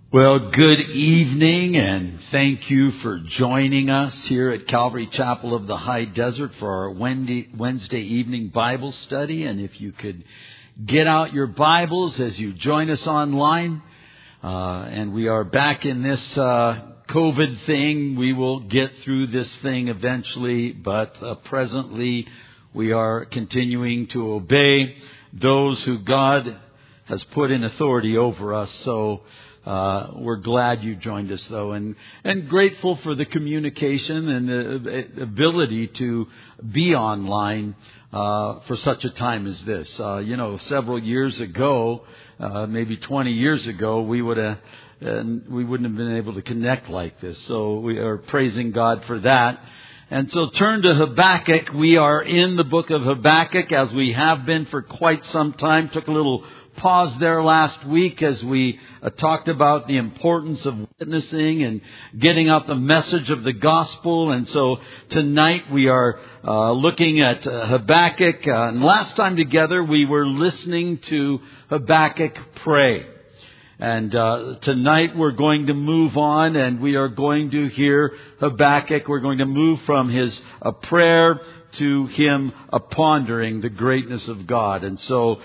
Well, good evening, and thank you for joining us here at Calvary Chapel of the High Desert for our Wednesday evening Bible study. And if you could get out your Bibles as you join us online, and we are back in this COVID thing. We will get through this thing eventually, but presently we are continuing to obey those who God has put in authority over us. So we're glad you joined us, though, and grateful for the communication and the ability to be online for such a time as this. Several years ago, maybe 20 years ago, we wouldn't have been able to connect like this. So we are praising God for that. And so turn to Habakkuk. We are in the book of Habakkuk, as we have been for quite some time. Took a little pause there last week as we talked about the importance of witnessing and getting out the message of the gospel. And so tonight we are looking at Habakkuk. And last time together we were listening to Habakkuk pray. And tonight we're going to move on, and we are going to hear Habakkuk. We're going to move from his prayer to him pondering the greatness of God. And so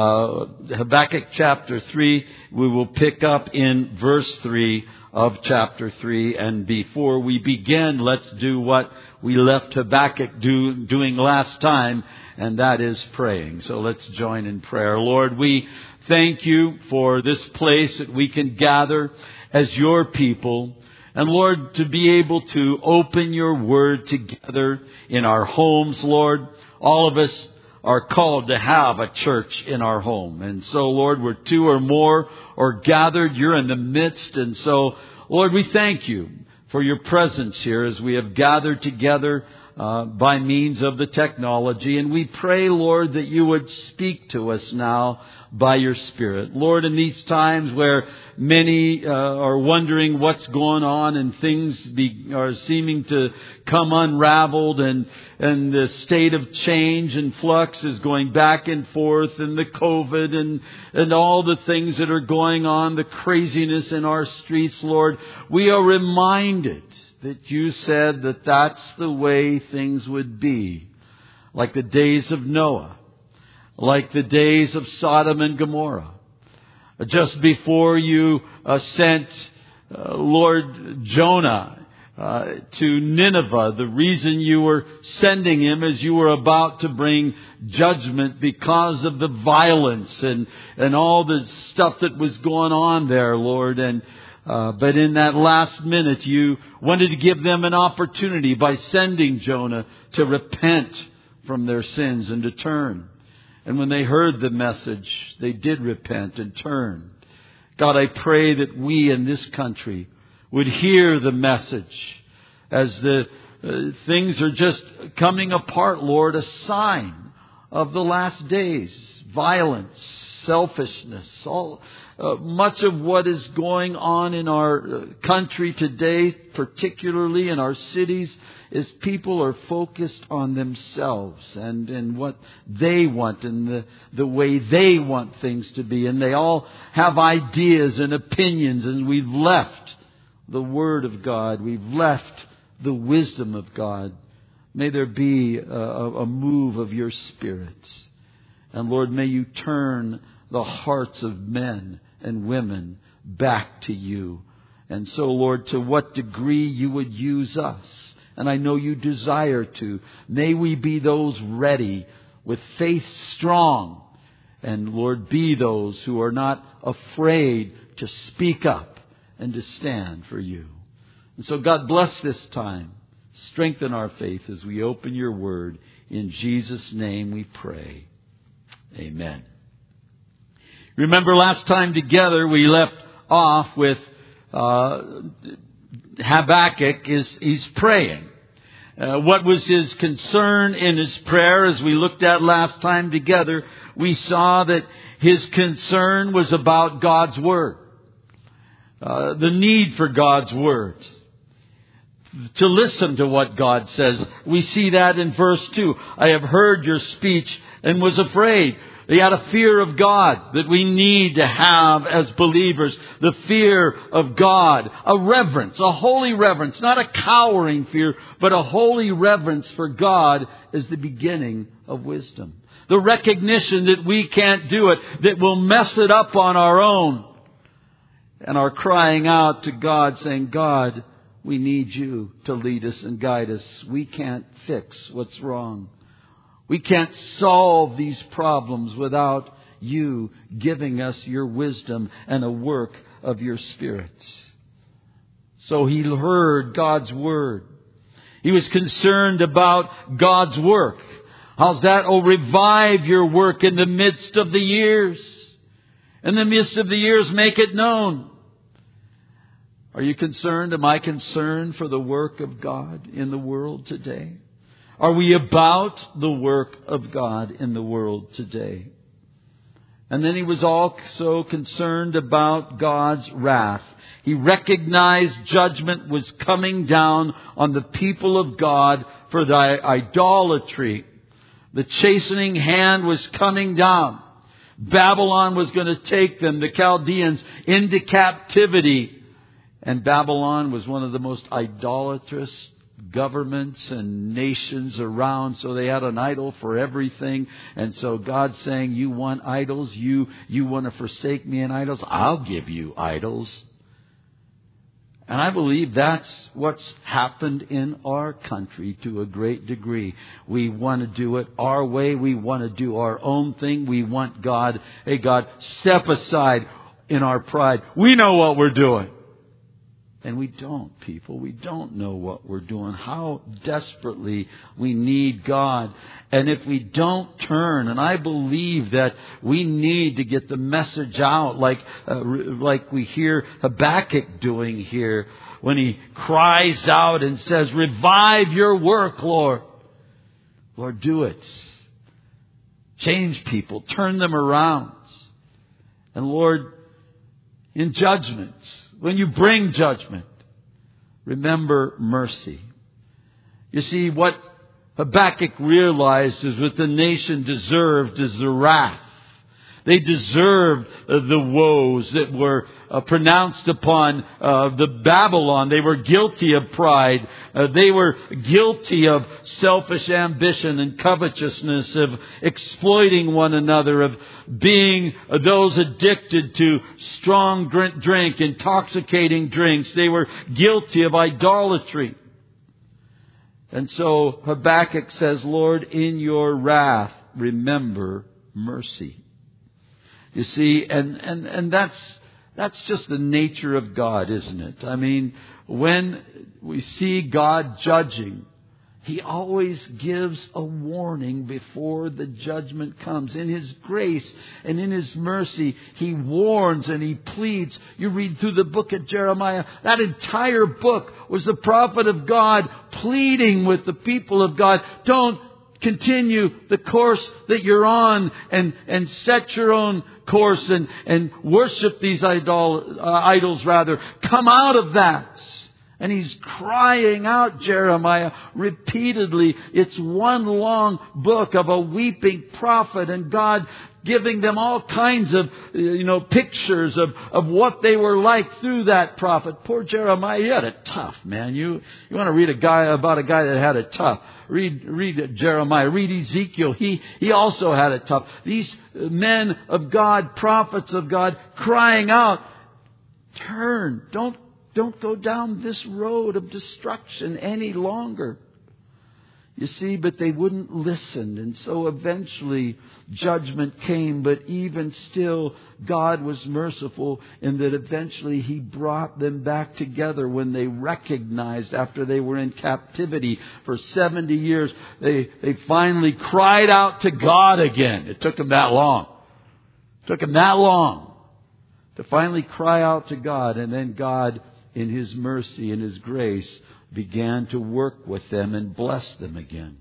Habakkuk chapter 3, we will pick up in verse 3 of chapter 3. And before we begin, let's do what we left Habakkuk doing last time, and that is praying. So let's join in prayer. Lord, we thank you for this place that we can gather as your people. And Lord, to be able to open your word together in our homes, Lord. All of us are called to have a church in our home. And so, Lord, where two or more are gathered, you're in the midst. And so, Lord, we thank you for your presence here as we have gathered together by means of the technology. And we pray, Lord, that you would speak to us now by your Spirit. Lord, in these times where many are wondering what's going on and things are seeming to come unraveled, and the state of change and flux is going back and forth, and the COVID and all the things that are going on, the craziness in our streets, Lord, we are reminded that you said that that's the way things would be. Like the days of Noah. Like the days of Sodom and Gomorrah. Just before you sent Lord Jonah to Nineveh, the reason you were sending him is you were about to bring judgment because of the violence and all the stuff that was going on there, Lord. But in that last minute, you wanted to give them an opportunity by sending Jonah to repent from their sins and to turn. And when they heard the message, they did repent and turn. God, I pray that we in this country would hear the message as the things are just coming apart, Lord, a sign of the last days. Violence, selfishness, much of what is going on in our country today, particularly in our cities, is people are focused on themselves and what they want and the way they want things to be. And they all have ideas and opinions, and we've left the Word of God. We've left the wisdom of God. May there be a move of your Spirit. And Lord, may you turn the hearts of men and women back to you. And so, Lord, to what degree you would use us, and I know you desire to, may we be those ready with faith strong. And Lord, be those who are not afraid to speak up and to stand for you. And so, God, bless this time. Strengthen our faith as we open your word. In Jesus' name we pray. Amen. Remember last time together we left off with Habakkuk. He's praying. What was his concern in his prayer? As we looked at last time together, we saw that his concern was about God's Word. The need for God's Word. To listen to what God says. We see that in verse 2. I have heard your speech and was afraid. They had a fear of God that we need to have as believers. The fear of God. A reverence, a holy reverence. Not a cowering fear, but a holy reverence for God is the beginning of wisdom. The recognition that we can't do it, that we'll mess it up on our own. And our crying out to God saying, God, we need you to lead us and guide us. We can't fix what's wrong. We can't solve these problems without you giving us your wisdom and a work of your Spirit. So he heard God's word. He was concerned about God's work. How's that? Oh, revive your work in the midst of the years. In the midst of the years, make it known. Are you concerned? Am I concerned for the work of God in the world today? Are we about the work of God in the world today? And then he was also concerned about God's wrath. He recognized judgment was coming down on the people of God for their idolatry. The chastening hand was coming down. Babylon was going to take them, the Chaldeans, into captivity. And Babylon was one of the most idolatrous governments and nations around, so they had an idol for everything. And so God's saying, you want idols? You want to forsake me in idols? I'll give you idols. And I believe that's what's happened in our country to a great degree. We want to do it our way. We want to do our own thing. We want God, hey God, step aside in our pride. We know what we're doing. And we don't, people. We don't know what we're doing. How desperately we need God. And if we don't turn, and I believe that we need to get the message out like we hear Habakkuk doing here when he cries out and says, revive your work, Lord. Lord, do it. Change people. Turn them around. And Lord, in judgment, when you bring judgment, remember mercy. You see, what Habakkuk realized is what the nation deserved is the wrath. They deserved the woes that were pronounced upon the Babylon. They were guilty of pride. They were guilty of selfish ambition and covetousness, of exploiting one another, of being those addicted to strong drink, intoxicating drinks. They were guilty of idolatry. And so Habakkuk says, Lord, in your wrath, remember mercy. You see, and that's just the nature of God, isn't it? I mean, when we see God judging, He always gives a warning before the judgment comes. In His grace and in His mercy, He warns and He pleads. You read through the book of Jeremiah, that entire book was the prophet of God pleading with the people of God. Don't continue the course that you're on and set your own course and worship these idols rather. Come out of that. And he's crying out, Jeremiah, repeatedly. It's one long book of a weeping prophet and God giving them all kinds of, pictures of what they were like through that prophet. Poor Jeremiah, he had it tough, man. You want to read about a guy that had it tough. Read Jeremiah. Read Ezekiel. He also had it tough. These men of God, prophets of God, crying out, turn, don't go down this road of destruction any longer. You see, but they wouldn't listen. And so eventually judgment came. But even still, God was merciful in that eventually He brought them back together when they recognized after they were in captivity for 70 years. They finally cried out to God again. It took them that long. It took them that long to finally cry out to God. And then God, in His mercy and His grace, began to work with them and bless them again.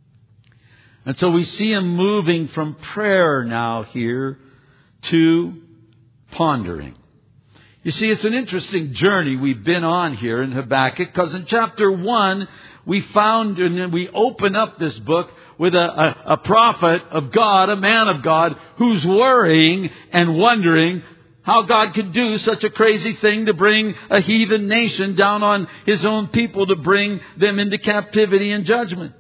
And so we see Him moving from prayer now here to pondering. You see, it's an interesting journey we've been on here in Habakkuk, because in chapter 1, we found and we open up this book with a prophet of God, a man of God, who's worrying and wondering how God could do such a crazy thing to bring a heathen nation down on His own people, to bring them into captivity and judgment.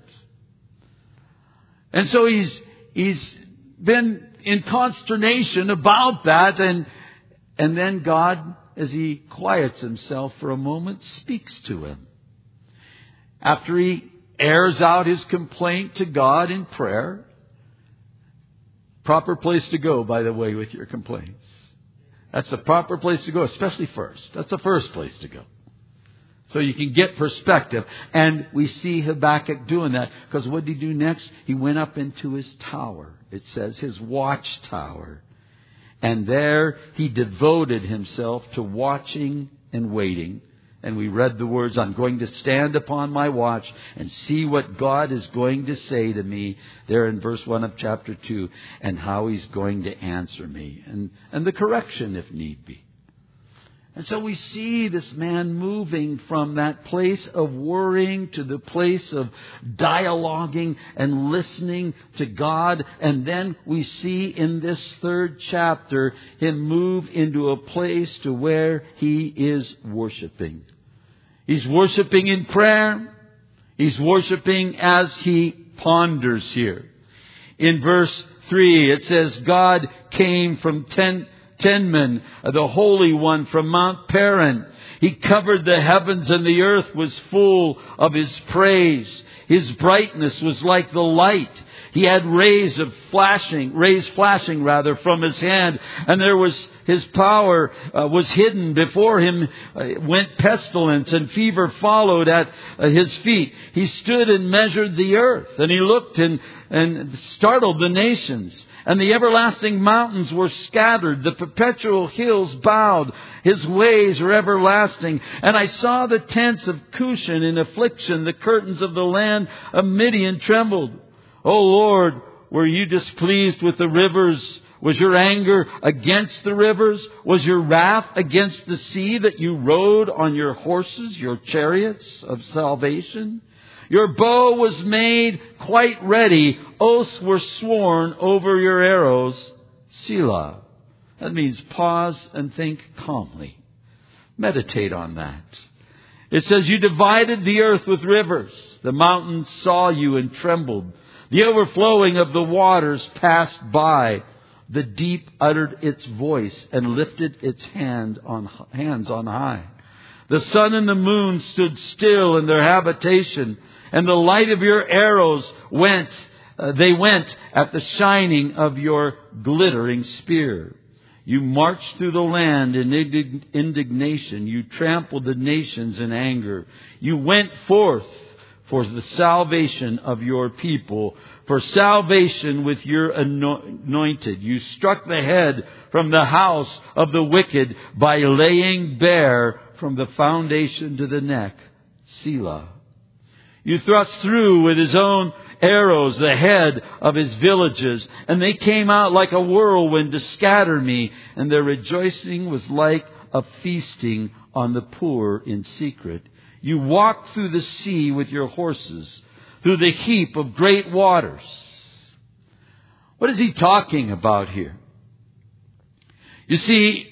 And so he's been in consternation about that, and then God, as He quiets Himself for a moment, speaks to him. After he airs out his complaint to God in prayer, proper place to go, by the way, with your complaints. That's the proper place to go, especially first. That's the first place to go. So you can get perspective. And we see Habakkuk doing that, because what did he do next? He went up into his tower. It says his watchtower. And there he devoted himself to watching and waiting. And we read the words, I'm going to stand upon my watch and see what God is going to say to me, there in verse 1 of chapter 2, and how He's going to answer me, and the correction if need be. And so we see this man moving from that place of worrying to the place of dialoguing and listening to God. And then we see in this third chapter him move into a place to where he is worshiping. He's worshiping in prayer. He's worshiping as he ponders here. In verse 3 it says, God came from Tenman, the Holy One from Mount Paran. He covered the heavens, and the earth was full of His praise. His brightness was like the light. He had rays flashing from His hand, and there was His power was hidden. Before Him went pestilence, and fever followed at His feet. He stood and measured the earth, and He looked and startled the nations. And the everlasting mountains were scattered. The perpetual hills bowed. His ways are everlasting. And I saw the tents of Cushan in affliction. The curtains of the land of Midian trembled. O Lord, were you displeased with the rivers? Was your anger against the rivers? Was your wrath against the sea that you rode on your horses, your chariots of salvation? Your bow was made quite ready. Oaths were sworn over your arrows. Selah. That means pause and think calmly. Meditate on that. It says, you divided the earth with rivers. The mountains saw you and trembled. The overflowing of the waters passed by. The deep uttered its voice and lifted its hands on high. The sun and the moon stood still in their habitation, and the light of your arrows went at the shining of your glittering spear. You marched through the land in indignation. You trampled the nations in anger. You went forth for the salvation of your people, for salvation with your anointed. You struck the head from the house of the wicked by laying bare from the foundation to the neck. Selah. You thrust through with His own arrows the head of His villages, and they came out like a whirlwind to scatter me, and their rejoicing was like a feasting on the poor in secret. You walked through the sea with your horses, through the heap of great waters. What is he talking about here? You see,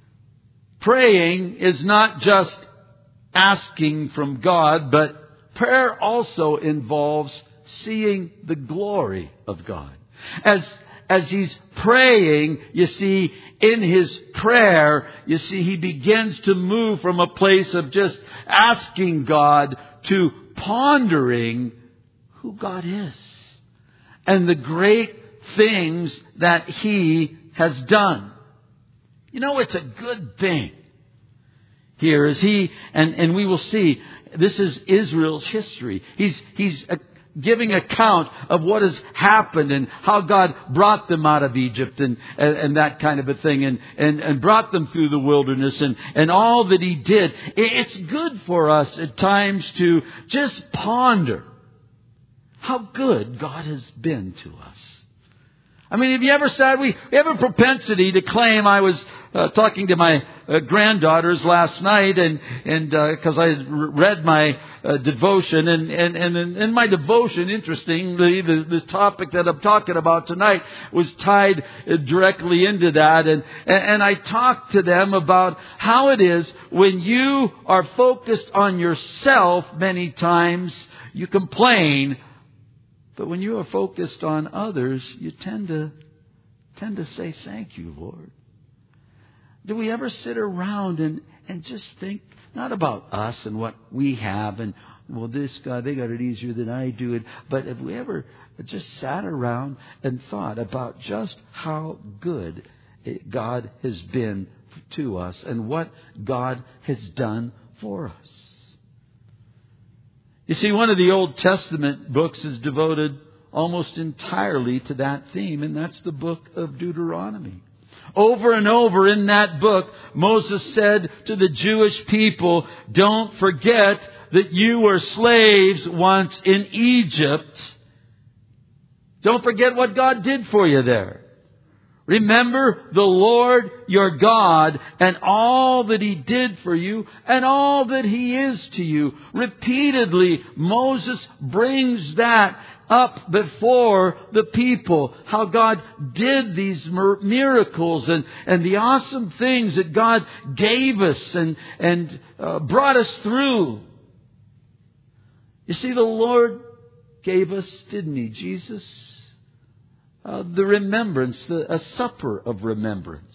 praying is not just asking from God, but prayer also involves seeing the glory of God. As he's praying, you see, in his prayer, you see, he begins to move from a place of just asking God to pondering who God is and the great things that He has done. You know, it's a good thing. Here is he, and we will see, this is Israel's history. He's giving account of what has happened and how God brought them out of Egypt and that kind of a thing and brought them through the wilderness and all that He did. It's good for us at times to just ponder how good God has been to us. I mean, have you ever said, we have a propensity to claim, I was talking to my granddaughters last night, and because I read my devotion, and in my devotion, interestingly, the topic that I'm talking about tonight was tied directly into that, and I talked to them about how it is when you are focused on yourself, many times you complain. But when you are focused on others, you tend to say, thank you, Lord. Do we ever sit around and just think, not about us and what we have, and, well, this guy, they got it easier than I do it. But have we ever just sat around and thought about just how good God has been to us and what God has done for us? You see, one of the Old Testament books is devoted almost entirely to that theme, and that's the book of Deuteronomy. Over and over in that book, Moses said to the Jewish people, don't forget that you were slaves once in Egypt. Don't forget what God did for you there. Remember the Lord your God and all that He did for you and all that He is to you. Repeatedly, Moses brings that up before the people. How God did these miracles and the awesome things that God gave us and brought us through. You see, the Lord gave us, didn't He, Jesus? The remembrance, a supper of remembrance.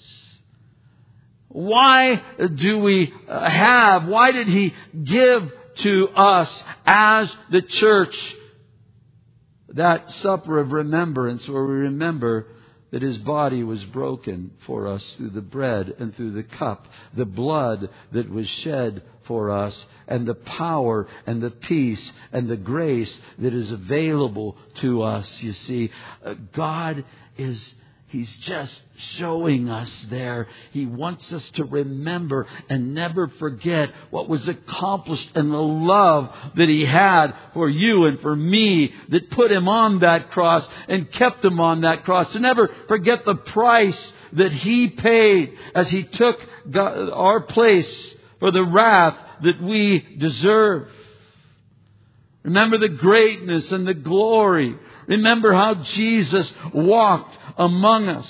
Why do we why did He give to us as the church that supper of remembrance where we remember that His body was broken for us through the bread and through the cup, the blood that was shed for us, and the power and the peace and the grace that is available to us. You see, God He's just showing us there. He wants us to remember and never forget what was accomplished and the love that He had for you and for me that put Him on that cross and kept Him on that cross. To never forget the price that He paid as He took our place for the wrath that we deserve. Remember the greatness and the glory. Remember how Jesus walked among us.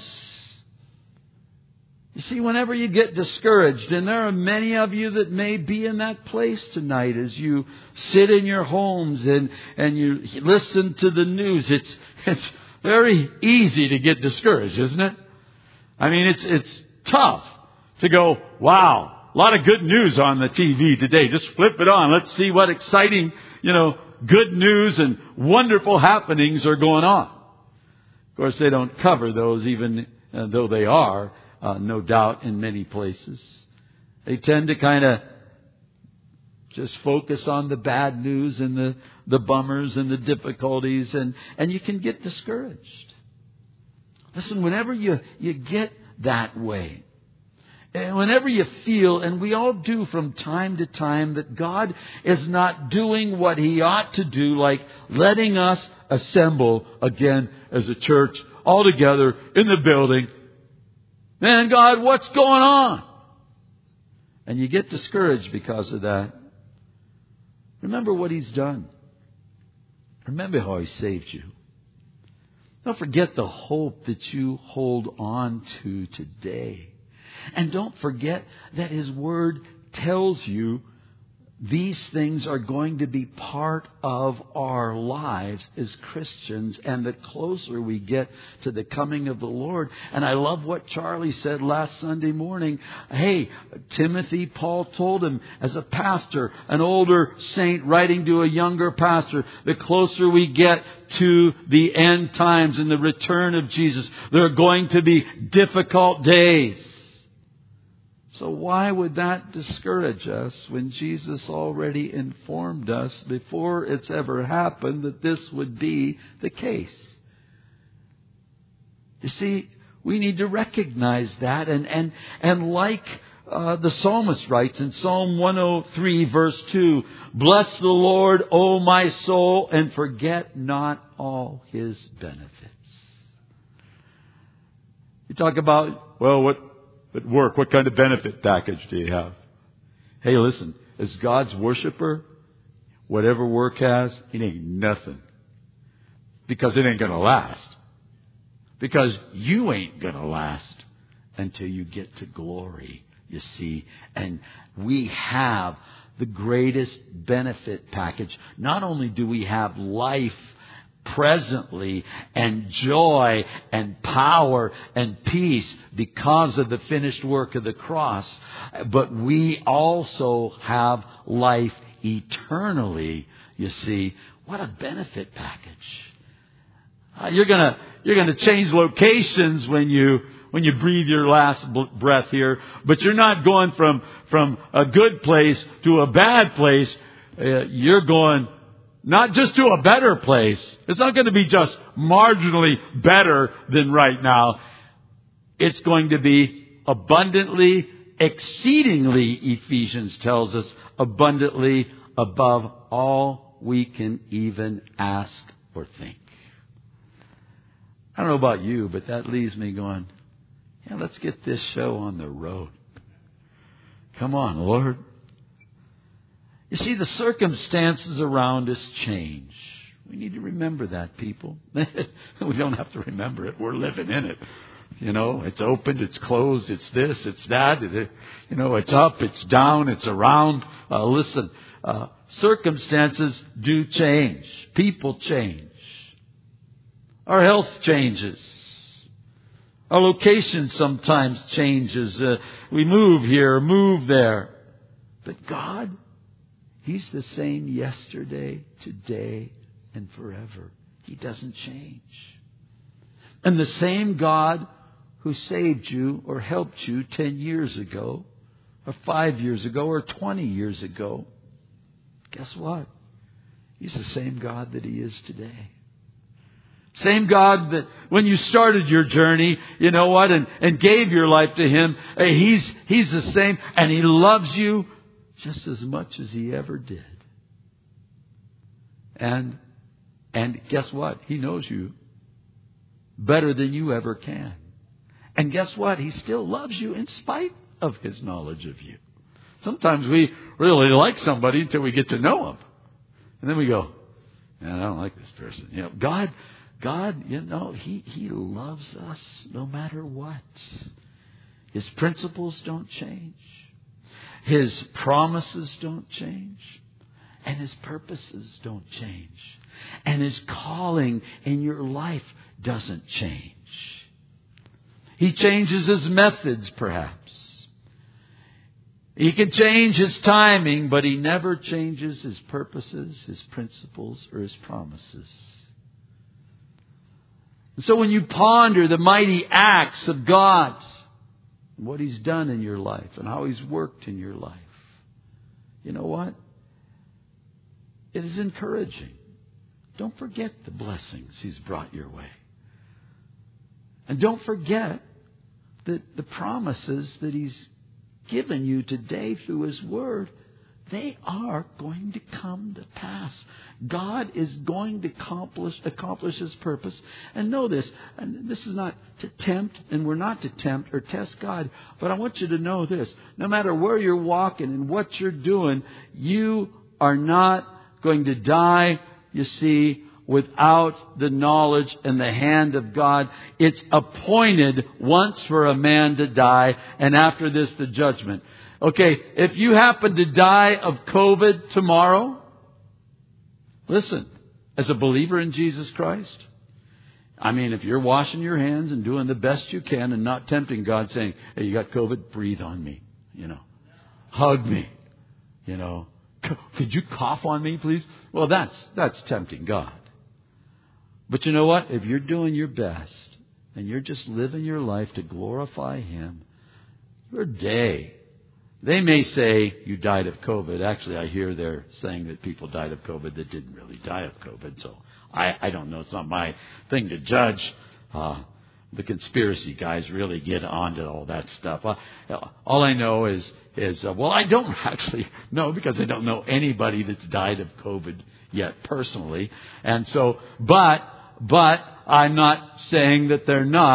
You see, whenever you get discouraged, and there are many of you that may be in that place tonight as you sit in your homes and you listen to the news, it's very easy to get discouraged, isn't it? I mean, it's tough to go, wow, a lot of good news on the TV today. Just flip it on. Let's see what exciting, good news and wonderful happenings are going on. Of course, they don't cover those, even though they are, no doubt, in many places. They tend to kind of just focus on the bad news and the bummers and the difficulties, and you can get discouraged. Listen, whenever you get that way, and whenever you feel, and we all do from time to time, that God is not doing what He ought to do, like letting us assemble again as a church all together in the building. Man, God, what's going on? And you get discouraged because of that. Remember what He's done. Remember how He saved you. Don't forget the hope that you hold on to today. And don't forget that His Word tells you these things are going to be part of our lives as Christians, and the closer we get to the coming of the Lord. And I love what Charlie said last Sunday morning. Hey, Timothy, Paul told him as a pastor, an older saint writing to a younger pastor, the closer we get to the end times and the return of Jesus, there are going to be difficult days. So why would that discourage us when Jesus already informed us before it's ever happened that this would be the case? You see, we need to recognize that, and like the psalmist writes in Psalm 103 verse 2, "Bless the Lord, O my soul, and forget not all His benefits." You talk about, well, what at work, what kind of benefit package do you have? Hey, listen, as God's worshiper, whatever work has, it ain't nothing. Because it ain't going to last. Because you ain't going to last until you get to glory, you see. And we have the greatest benefit package. Not only do we have life presently and joy and power and peace because of the finished work of the cross, but we also have life eternally, you see. What a benefit package. You're gonna change locations when you breathe your last breath here, but you're not going from a good place to a bad place. You're going not just to a better place. It's not going to be just marginally better than right now. It's going to be abundantly, exceedingly, Ephesians tells us, abundantly above all we can even ask or think. I don't know about you, but that leaves me going, yeah, let's get this show on the road. Come on, Lord. You see, the circumstances around us change. We need to remember that, people. We don't have to remember it. We're living in it. You know, it's opened, it's closed, it's this, it's that. It's up, it's down, it's around. Listen, circumstances do change. People change. Our health changes. Our location sometimes changes. We move here, move there. But God, He's the same yesterday, today, and forever. He doesn't change. And the same God who saved you or helped you 10 years ago, or 5 years ago, or 20 years ago, guess what? He's the same God that He is today. Same God that when you started your journey, you know what, and gave your life to Him, He's the same, and He loves you just as much as He ever did. And guess what? He knows you better than you ever can. And guess what? He still loves you in spite of His knowledge of you. Sometimes we really like somebody until we get to know them. And then we go, man, I don't like this person. You know, God, you know, He loves us no matter what. His principles don't change. His promises don't change. And His purposes don't change. And His calling in your life doesn't change. He changes His methods, perhaps. He can change His timing, but He never changes His purposes, His principles, or His promises. And so when you ponder the mighty acts of God, what He's done in your life and how He's worked in your life, you know what? It is encouraging. Don't forget the blessings He's brought your way. And don't forget that the promises that He's given you today through His Word, they are going to come to pass. God is going to accomplish His purpose. And know this, and this is not to tempt, and we're not to tempt or test God, but I want you to know this. No matter where you're walking and what you're doing, you are not going to die, you see, without the knowledge and the hand of God. It's appointed once for a man to die, and after this, the judgment. Okay, if you happen to die of COVID tomorrow, listen, as a believer in Jesus Christ, I mean, if you're washing your hands and doing the best you can and not tempting God, saying, hey, you got COVID, breathe on me, you know, hug me, you know, could you cough on me, please? Well, that's tempting God. But you know what? If you're doing your best and you're just living your life to glorify Him, your day, they may say you died of COVID. Actually, I hear they're saying that people died of COVID that didn't really die of COVID. So I don't know. It's not my thing to judge. The conspiracy guys really get onto all that stuff. All I know is well, I don't actually know because I don't know anybody that's died of COVID yet personally. And so, but I'm not saying that they're not.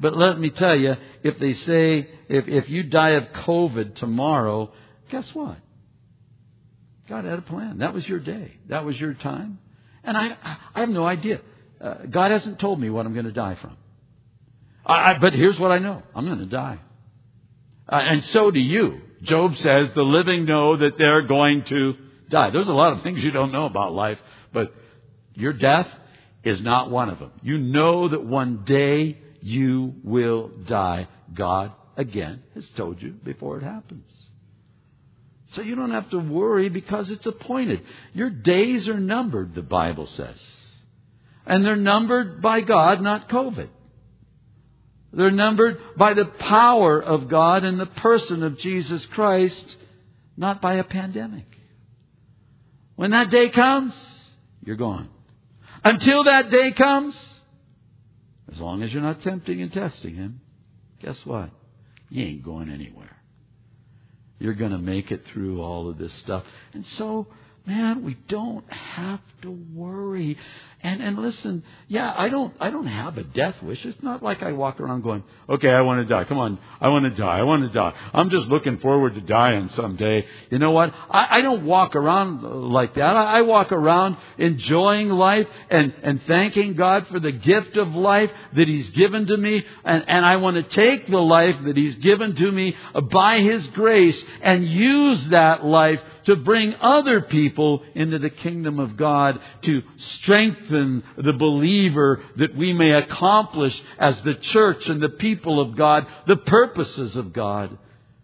But let me tell you, if they say, if you die of COVID tomorrow, guess what? God had a plan. That was your day. That was your time. And I have no idea. God hasn't told me what I'm going to die from. But here's what I know. I'm going to die. And so do you. Job says the living know that they're going to die. There's a lot of things you don't know about life, but your death is not one of them. You know that one day you will die. God, again, has told you before it happens. So you don't have to worry because it's appointed. Your days are numbered, the Bible says. And they're numbered by God, not COVID. They're numbered by the power of God and the person of Jesus Christ, not by a pandemic. When that day comes, you're gone. Until that day comes, as long as you're not tempting and testing Him, guess what? You ain't going anywhere. You're going to make it through all of this stuff. And so, man, we don't have to worry. And listen, yeah, I don't have a death wish. It's not like I walk around going, okay, I want to die. Come on, I want to die. I want to die. I'm just looking forward to dying someday. You know what? I don't walk around like that. I walk around enjoying life and thanking God for the gift of life that He's given to me. And I want to take the life that He's given to me by His grace and use that life to bring other people into the kingdom of God, to strengthen the believer, that we may accomplish as the church and the people of God the purposes of God.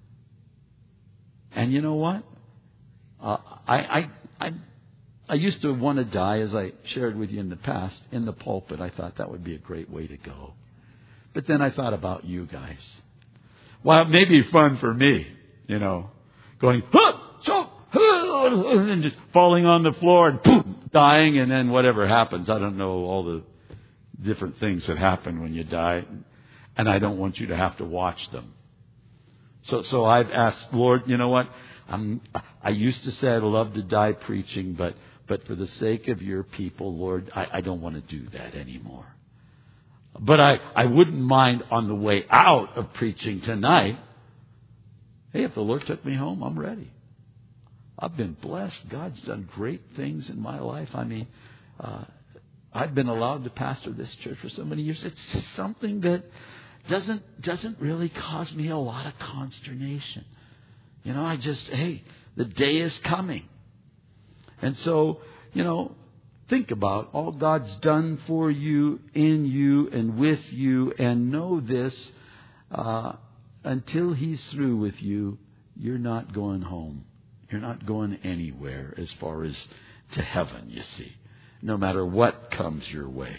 And you know what? I used to want to die, as I shared with you in the past, in the pulpit. I thought that would be a great way to go. But then I thought about you guys. Well, it may be fun for me, going, and just falling on the floor and boom, dying, and then whatever happens. I don't know all the different things that happen when you die, and I don't want you to have to watch them. So I've asked, Lord, you know what? I used to say I'd love to die preaching, but for the sake of your people, Lord, I don't want to do that anymore. But I wouldn't mind on the way out of preaching tonight. Hey, if the Lord took me home, I'm ready. I've been blessed. God's done great things in my life. I mean, I've been allowed to pastor this church for so many years. It's something that doesn't really cause me a lot of consternation. The day is coming. And so, think about all God's done for you, in you, and with you, and know this, until He's through with you, you're not going home. You're not going anywhere as far as to heaven, you see, no matter what comes your way.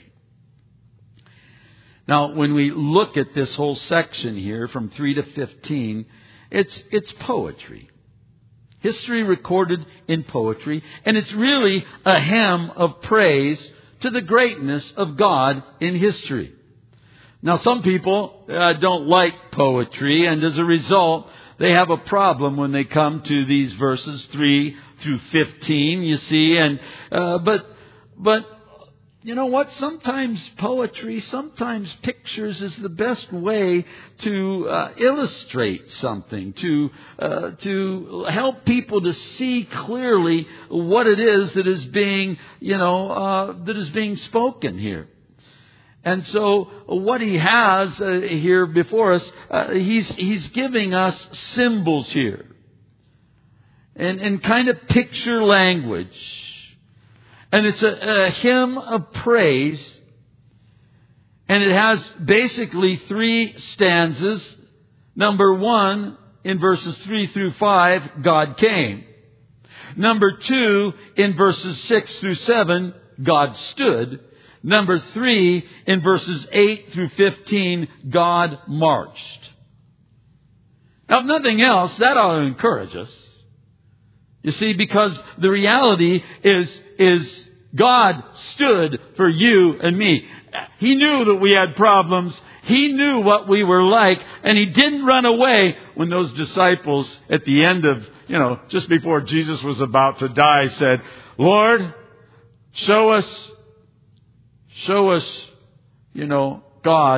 Now, when we look at this whole section here from 3 to 15, it's poetry. History recorded in poetry, and it's really a hymn of praise to the greatness of God in history. Now, some people don't like poetry, and as a result, they have a problem when they come to these verses 3 through 15, you see. And but you know what? Sometimes poetry, sometimes pictures is the best way to illustrate something, to help people to see clearly what it is that is being, that is being spoken here. And so what he has here before us, he's giving us symbols here. And kind of picture language. And it's a hymn of praise. And it has basically 3 stanzas. Number 1, in verses 3 through 5, God came. Number 2, in verses 6 through 7, God stood. Number 3, in verses 8 through 15, God marched. Now, if nothing else, that ought to encourage us. You see, because the reality is God stood for you and me. He knew that we had problems. He knew what we were like. And He didn't run away when those disciples at the end of, just before Jesus was about to die said, Lord, show us, God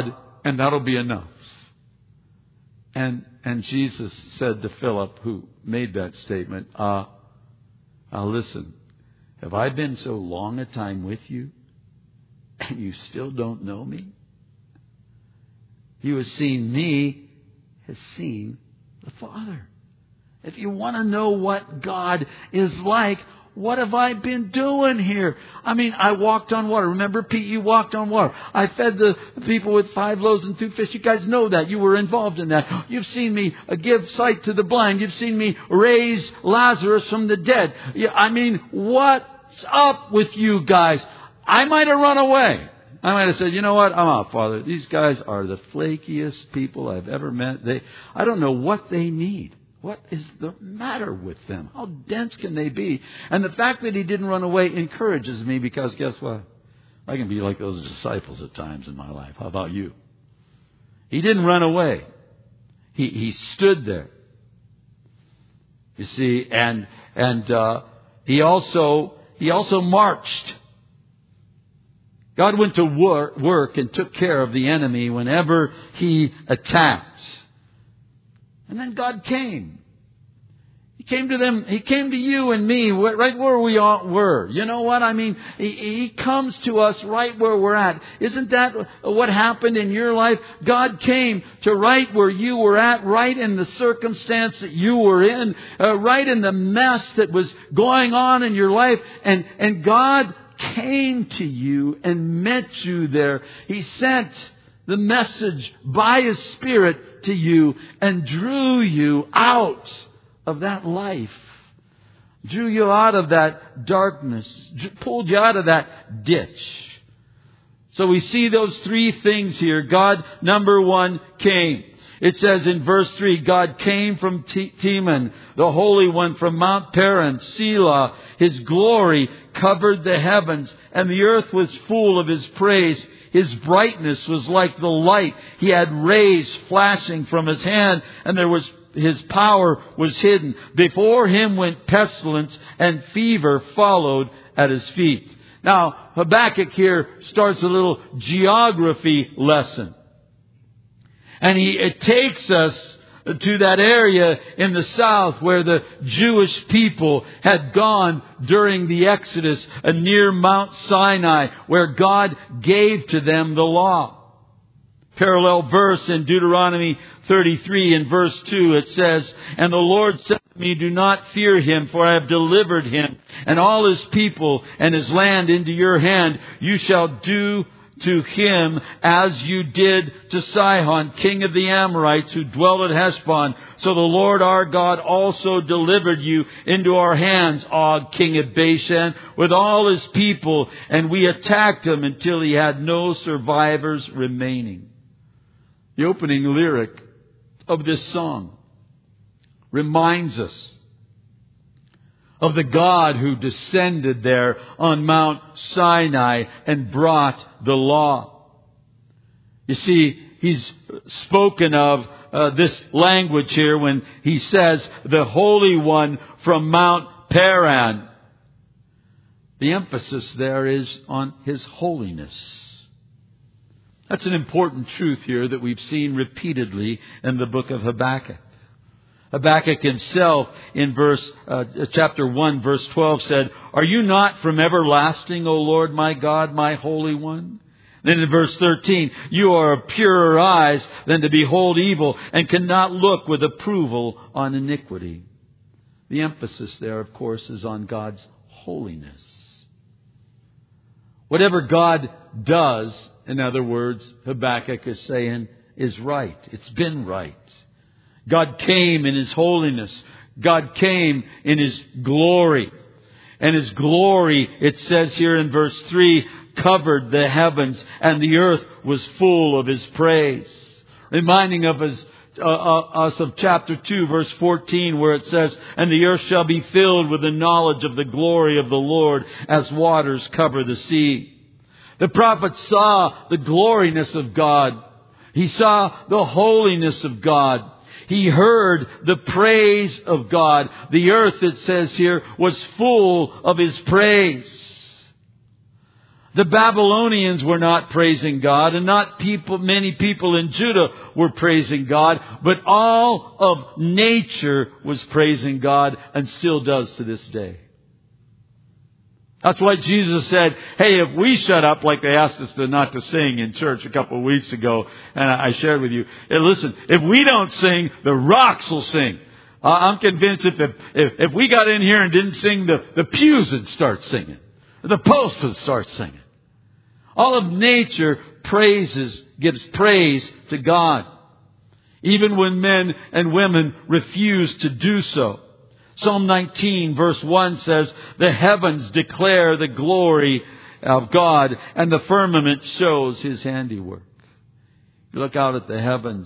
and that'll be enough. And Jesus said to Philip, who made that statement, listen, have I been so long a time with you, and you still don't know me? He who has seen me has seen the Father. If you want to know what God is like, what have I been doing here? I mean, I walked on water. Remember, Pete, you walked on water. I fed the people with 5 loaves and 2 fish. You guys know that. You were involved in that. You've seen me give sight to the blind. You've seen me raise Lazarus from the dead. I mean, what's up with you guys? I might have run away. I might have said, you know what? I'm out, Father. These guys are the flakiest people I've ever met. I don't know what they need. What is the matter with them? How dense can they be? And the fact that he didn't run away encourages me, because guess what? I can be like those disciples at times in my life. How about you? He didn't run away. He stood there. You see, and he also marched. God went to work and took care of the enemy whenever he attacked. And then God came. He came to them. He came to you and me right where we all were. You know what? I mean, He comes to us right where we're at. Isn't that what happened in your life? God came to right where you were at, right in the circumstance that you were in, right in the mess that was going on in your life. And God came to you and met you there. He sent the message by His Spirit to you and drew you out of that life. Drew you out of that darkness. Pulled you out of that ditch. So we see those 3 things here. God, number 1, came. It says in verse 3, God came from Teman, the Holy One from Mount Paran, Selah. His glory covered the heavens, and the earth was full of His praise. His brightness was like the light. He had rays flashing from His hand, and His power was hidden. Before Him went pestilence, and fever followed at His feet. Now, Habakkuk here starts a little geography lesson. And it takes us to that area in the south where the Jewish people had gone during the Exodus, near Mount Sinai, where God gave to them the law. Parallel verse in Deuteronomy 33 in verse 2, it says, And the Lord said to me, Do not fear him, for I have delivered him and all his people and his land into your hand. You shall do to him as you did to Sihon, king of the Amorites, who dwelt at Heshbon. So the Lord our God also delivered you into our hands, Og, king of Bashan, with all his people, and we attacked him until he had no survivors remaining. The opening lyric of this song reminds us of the God who descended there on Mount Sinai and brought the law. You see, he's spoken of this language here when he says, the Holy One from Mount Paran. The emphasis there is on His holiness. That's an important truth here that we've seen repeatedly in the book of Habakkuk. Habakkuk himself in chapter 1, verse 12 said, Are you not from everlasting, O Lord my God, my Holy One? Then in verse 13, You are of purer eyes than to behold evil, and cannot look with approval on iniquity. The emphasis there, of course, is on God's holiness. Whatever God does, in other words, Habakkuk is saying, is right. It's been right. God came in His holiness. God came in His glory. And His glory, it says here in verse 3, covered the heavens, and the earth was full of His praise. Reminding of us of chapter 2, verse 14, where it says, And the earth shall be filled with the knowledge of the glory of the Lord, as waters cover the sea. The prophet saw the gloriness of God. He saw the holiness of God. He heard the praise of God. The earth, it says here, was full of His praise. The Babylonians were not praising God, and many people in Judah were praising God, but all of nature was praising God and still does to this day. That's why Jesus said, hey, if we shut up like they asked us not to sing in church a couple of weeks ago, and I shared with you, listen, if we don't sing, the rocks will sing. I'm convinced if we got in here and didn't sing, the pews would start singing. The posts would start singing. All of nature gives praise to God, even when men and women refuse to do so. Psalm 19 verse 1 says, the heavens declare the glory of God, and the firmament shows His handiwork. You look out at the heavens.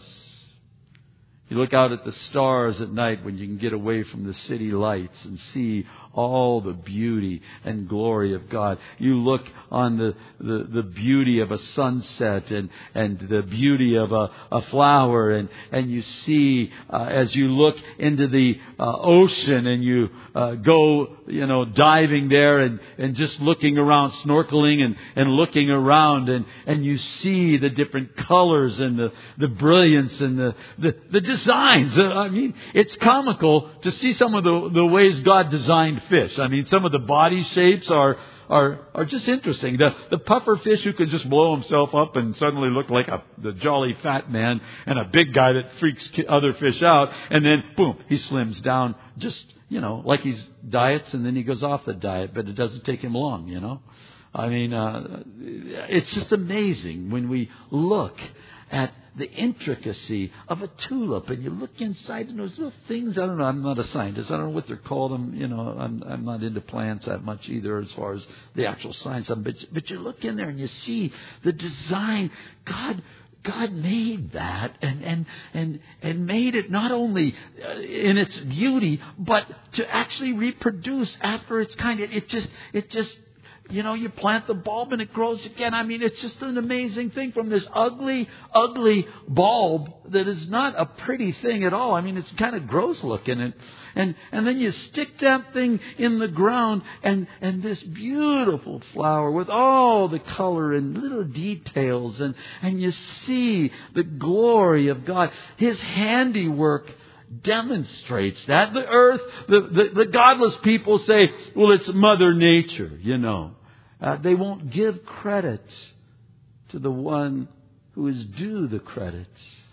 You look out at the stars at night when you can get away from the city lights and see all the beauty and glory of God. You look on the beauty of a sunset and the beauty of a flower, and you see as you look into the ocean and you go diving there and just looking around, snorkeling and looking around, and you see the different colors and the brilliance and the designs. I mean, it's comical to see some of the ways God designed fish. I mean, some of the body shapes are just interesting. The puffer fish who can just blow himself up and suddenly look like the jolly fat man, and a big guy that freaks other fish out, and then boom, he slims down just, like he's diets, and then he goes off the diet, but it doesn't take him long, I mean, it's just amazing when we look at the intricacy of a tulip, and you look inside and those little things. I don't know. I'm not a scientist. I don't know what they're called. I'm not into plants that much either, as far as the actual science of them. But you look in there and you see the design. God made that and made it not only in its beauty, but to actually reproduce after its kind. It just. You plant the bulb and it grows again. I mean, it's just an amazing thing, from this ugly, ugly bulb that is not a pretty thing at all. I mean, it's kind of gross looking. And then you stick that thing in the ground, and this beautiful flower with all the color and little details, and you see the glory of God. His handiwork demonstrates that. The earth, the godless people say, well, it's Mother Nature, They won't give credit to the one who is due the credit.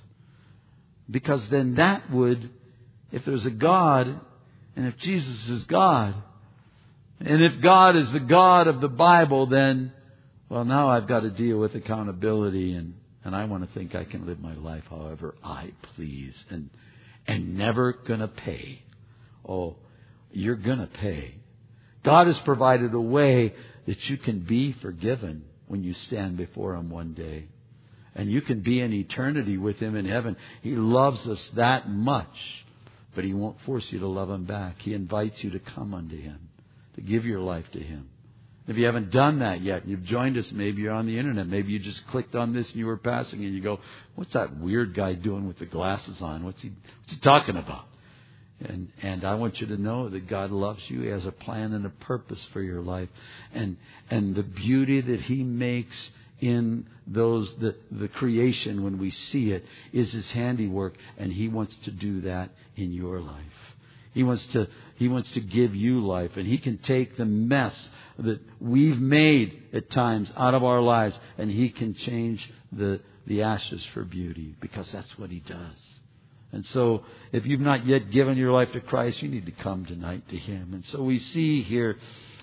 Because then that would, if there's a God, and if Jesus is God, and if God is the God of the Bible, then, well, now I've got to deal with accountability, and I want to think I can live my life however I please, and never gonna pay. Oh, you're gonna pay. God has provided a way that you can be forgiven when you stand before Him one day. And you can be in eternity with Him in heaven. He loves us that much, but He won't force you to love Him back. He invites you to come unto Him, to give your life to Him. If you haven't done that yet, you've joined us, maybe you're on the internet, maybe you just clicked on this and you were passing and you go, what's that weird guy doing with the glasses on? What's he talking about? And I want you to know that God loves you. He has a plan and a purpose for your life. And the beauty that He makes in the creation when we see it is His handiwork, and He wants to do that in your life. He wants to give you life, and He can take the mess that we've made at times out of our lives, and He can change the ashes for beauty, because that's what He does. And so, if you've not yet given your life to Christ, you need to come tonight to Him. And so we see here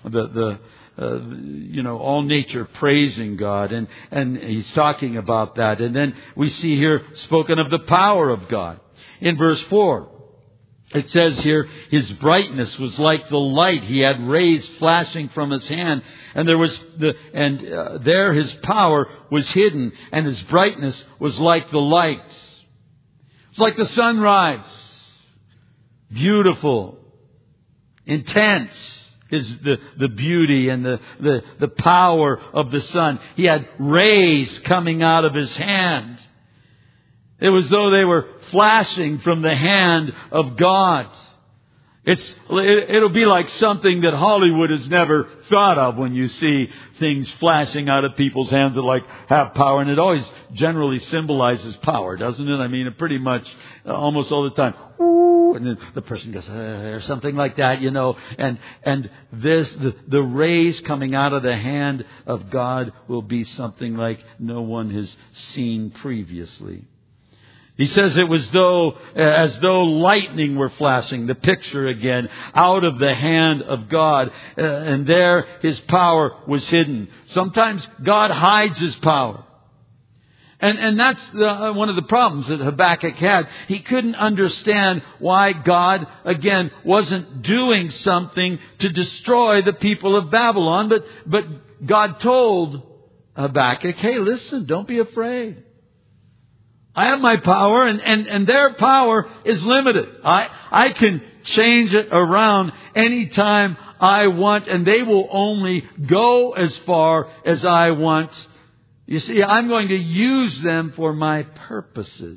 all nature praising God, and He's talking about that. And then we see here spoken of the power of God. In verse 4, it says here, His brightness was like the light. He had rays flashing from His hand, and there His power was hidden, and His brightness was like the light. It's like the sunrise. Beautiful. Intense is the beauty and the power of the sun. He had rays coming out of His hand. It was though they were flashing from the hand of God. It'll be like something that Hollywood has never thought of when you see things flashing out of people's hands that like have power. And it always generally symbolizes power, doesn't it? I mean, it pretty much almost all the time. Ooh, and then the person goes, or something like that, you know. And the rays coming out of the hand of God will be something like no one has seen previously. He says it was as though lightning were flashing, the picture again, out of the hand of God. And there His power was hidden. Sometimes God hides His power. And that's one of the problems that Habakkuk had. He couldn't understand why God, again, wasn't doing something to destroy the people of Babylon. But God told Habakkuk, hey, listen, don't be afraid. I have my power, and their power is limited. I can change it around anytime I want, and they will only go as far as I want. You see, I'm going to use them for my purposes.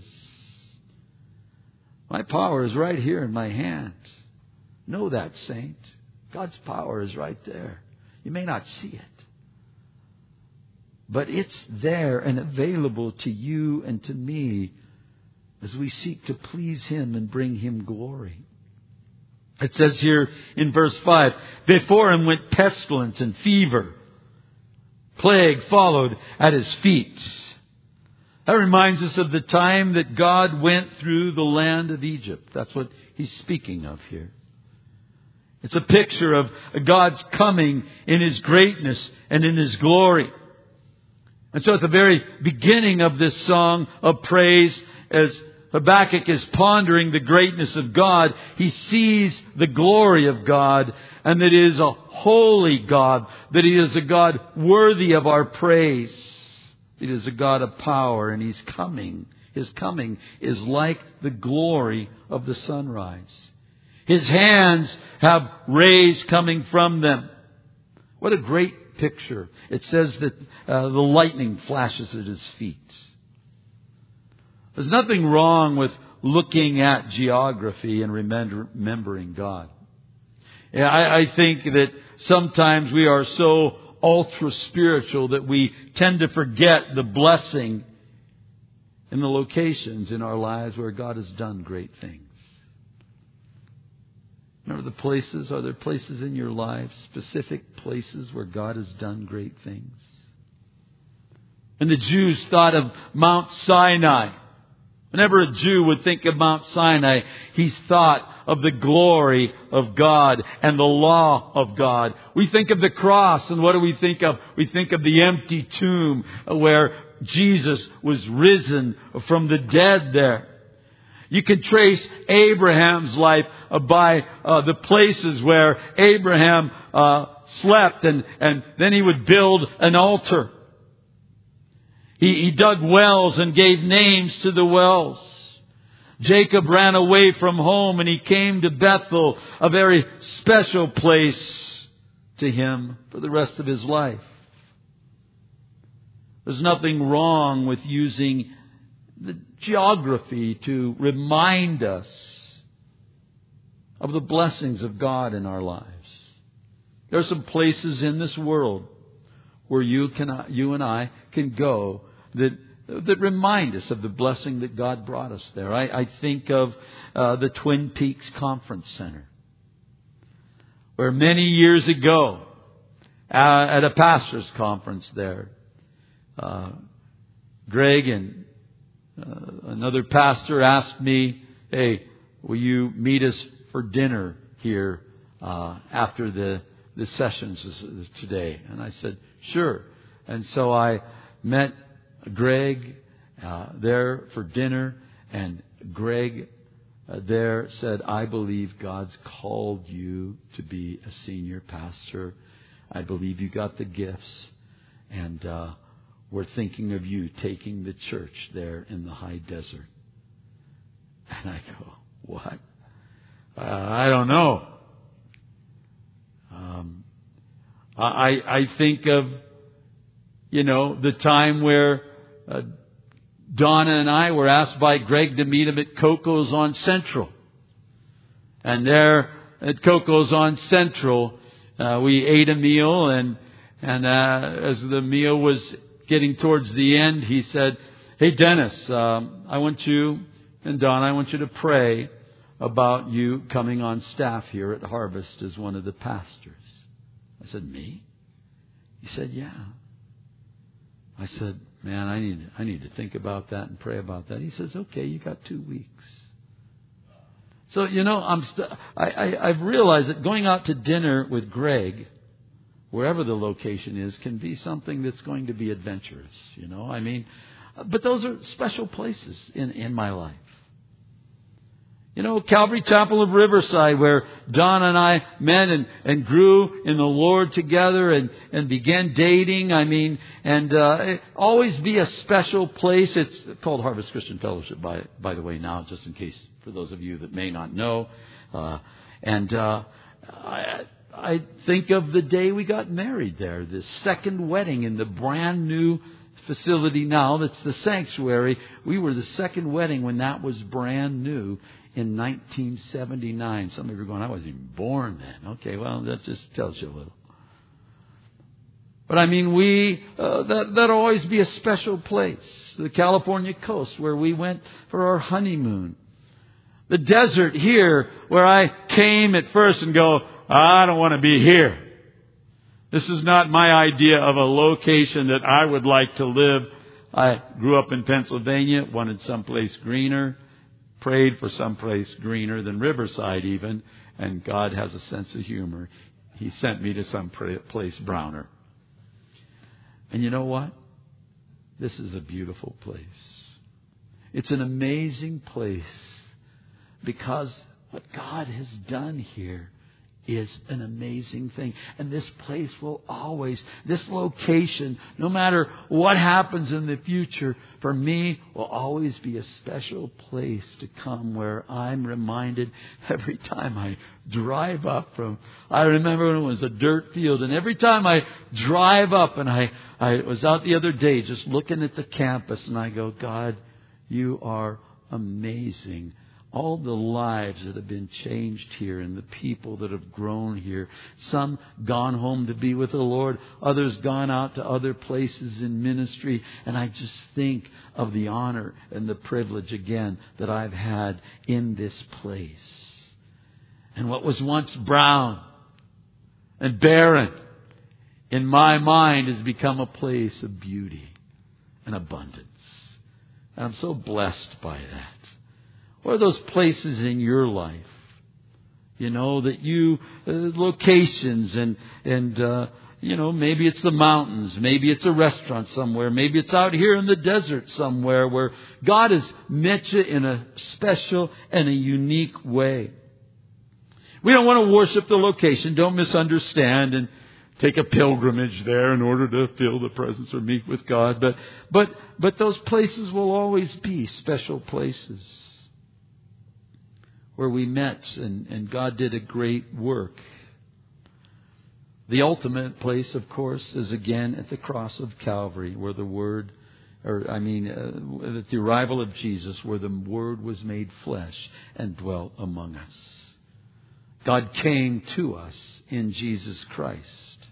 My power is right here in my hand. Know that, saint. God's power is right there. You may not see it, but it's there and available to you and to me as we seek to please Him and bring Him glory. It says here in verse 5, before Him went pestilence and fever. Plague followed at His feet. That reminds us of the time that God went through the land of Egypt. That's what He's speaking of here. It's a picture of God's coming in His greatness and in His glory. And so at the very beginning of this song of praise, as Habakkuk is pondering the greatness of God, he sees the glory of God, and that He is a holy God, that He is a God worthy of our praise. It is a God of power, and He's coming. His coming is like the glory of the sunrise. His hands have rays coming from them. What a great picture. It says that the lightning flashes at His feet. There's nothing wrong with looking at geography and remembering God. I think that sometimes we are so ultra spiritual that we tend to forget the blessing in the locations in our lives where God has done great things. Remember the places? Are there places in your life, specific places where God has done great things? And the Jews thought of Mount Sinai. Whenever a Jew would think of Mount Sinai, he's thought of the glory of God and the law of God. We think of the cross, and what do we think of? We think of the empty tomb where Jesus was risen from the dead there. You can trace Abraham's life by the places where Abraham slept, and then he would build an altar. He dug wells and gave names to the wells. Jacob ran away from home and he came to Bethel, a very special place to him for the rest of his life. There's nothing wrong with using the geography to remind us of the blessings of God in our lives. There are some places in this world where you and I can go that remind us of the blessing that God brought us there. I think of the Twin Peaks Conference Center, where many years ago, at a pastor's conference there, Greg and another pastor asked me, hey, will you meet us for dinner here after the sessions today? And I said, sure. And so I met Greg there for dinner, and Greg there said, I believe God's called you to be a senior pastor. I believe you got the gifts, and we're thinking of you taking the church there in the high desert. And I go, what? I don't know. I think of, the time where Donna and I were asked by Greg to meet him at Coco's on Central. And there at Coco's on Central, we ate a meal, and as the meal was getting towards the end, he said, "Hey, Dennis, I want you and Don, I want you to pray about you coming on staff here at Harvest as one of the pastors." I said, "Me?" He said, "Yeah." I said, "Man, I need to think about that and pray about that." He says, "Okay, you got 2 weeks." So, I've realized that going out to dinner with Greg, wherever the location is, can be something that's going to be adventurous. But those are special places in my life. Calvary Chapel of Riverside, where Don and I met and grew in the Lord together and began dating. Always be a special place. It's called Harvest Christian Fellowship, by the way, now, just in case, for those of you that may not know. I think of the day we got married there, the second wedding in the brand new facility now. That's the sanctuary. We were the second wedding when that was brand new. In 1979. Some of you are going, "I wasn't even born then." Okay, well, that just tells you a little. But that'll always be a special place. The California coast where we went for our honeymoon. The desert here where I came at first and go, "I don't want to be here. This is not my idea of a location that I would like to live." I grew up in Pennsylvania, wanted someplace greener. Prayed for someplace greener than Riverside even, and God has a sense of humor. He sent me to some place browner. And you know what? This is a beautiful place. It's an amazing place because what God has done here is an amazing thing. And this place will always, this location, no matter what happens in the future, for me, will always be a special place to come where I'm reminded every time I drive up from, I remember when it was a dirt field, and every time I drive up, and I was out the other day just looking at the campus, and I go, "God, you are amazing." All the lives that have been changed here and the people that have grown here. Some gone home to be with the Lord. Others gone out to other places in ministry. And I just think of the honor and the privilege again that I've had in this place. And what was once brown and barren in my mind has become a place of beauty and abundance. And I'm so blessed by that. What are those places in your life? That you, locations and maybe it's the mountains. Maybe it's a restaurant somewhere. Maybe it's out here in the desert somewhere where God has met you in a special and a unique way. We don't want to worship the location. Don't misunderstand and take a pilgrimage there in order to feel the presence or meet with God. But those places will always be special places where we met and God did a great work. The ultimate place, of course, is again at the cross of Calvary, where at the arrival of Jesus, where the Word was made flesh and dwelt among us. God came to us in Jesus Christ.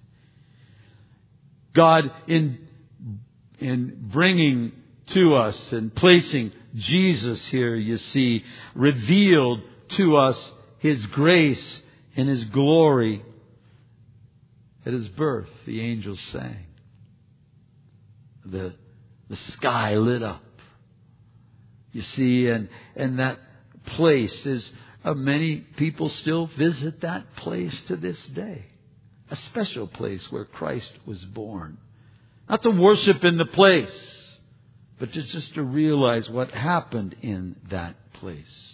God, in bringing to us and placing Jesus here, you see, revealed to us His grace and His glory. At His birth, the angels sang. The sky lit up. You see, and that place is, many people still visit that place to this day. A special place where Christ was born. Not to worship in the place, but just to realize what happened in that place.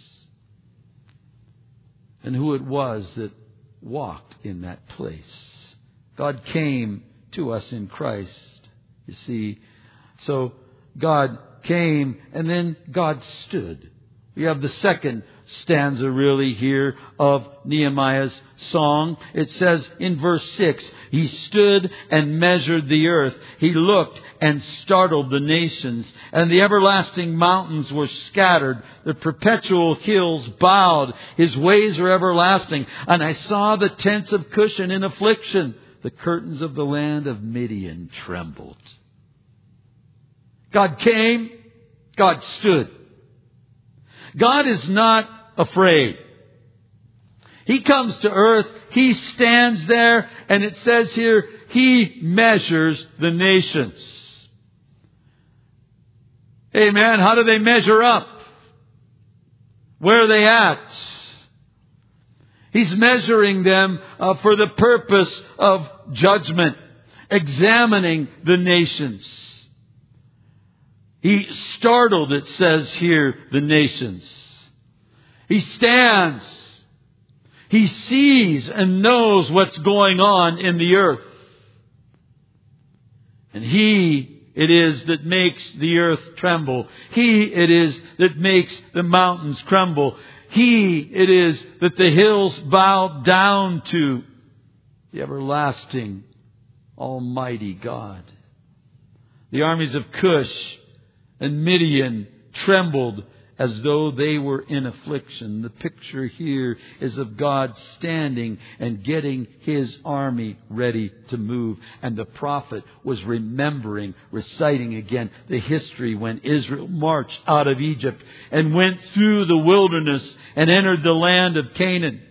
And who it was that walked in that place. God came to us in Christ, you see. So God came and then God stood. We have the second stanza really here of Nehemiah's song. It says in verse 6, he stood and measured the earth. He looked and startled the nations, and the everlasting mountains were scattered. The perpetual hills bowed. His ways are everlasting. And I saw the tents of Cushan in affliction. The curtains of the land of Midian trembled. God came. God stood. God is not afraid. He comes to earth. He stands there. And it says here, He measures the nations. Amen. How do they measure up? Where are they at? He's measuring them for the purpose of judgment, examining the nations. He startled, it says here, the nations. He stands. He sees and knows what's going on in the earth. And He it is that makes the earth tremble. He it is that makes the mountains tremble. He it is that the hills bow down to. The everlasting, almighty God. The armies of Cush and Midian trembled as though they were in affliction. The picture here is of God standing and getting His army ready to move. And the prophet was remembering, reciting again the history when Israel marched out of Egypt and went through the wilderness and entered the land of Canaan.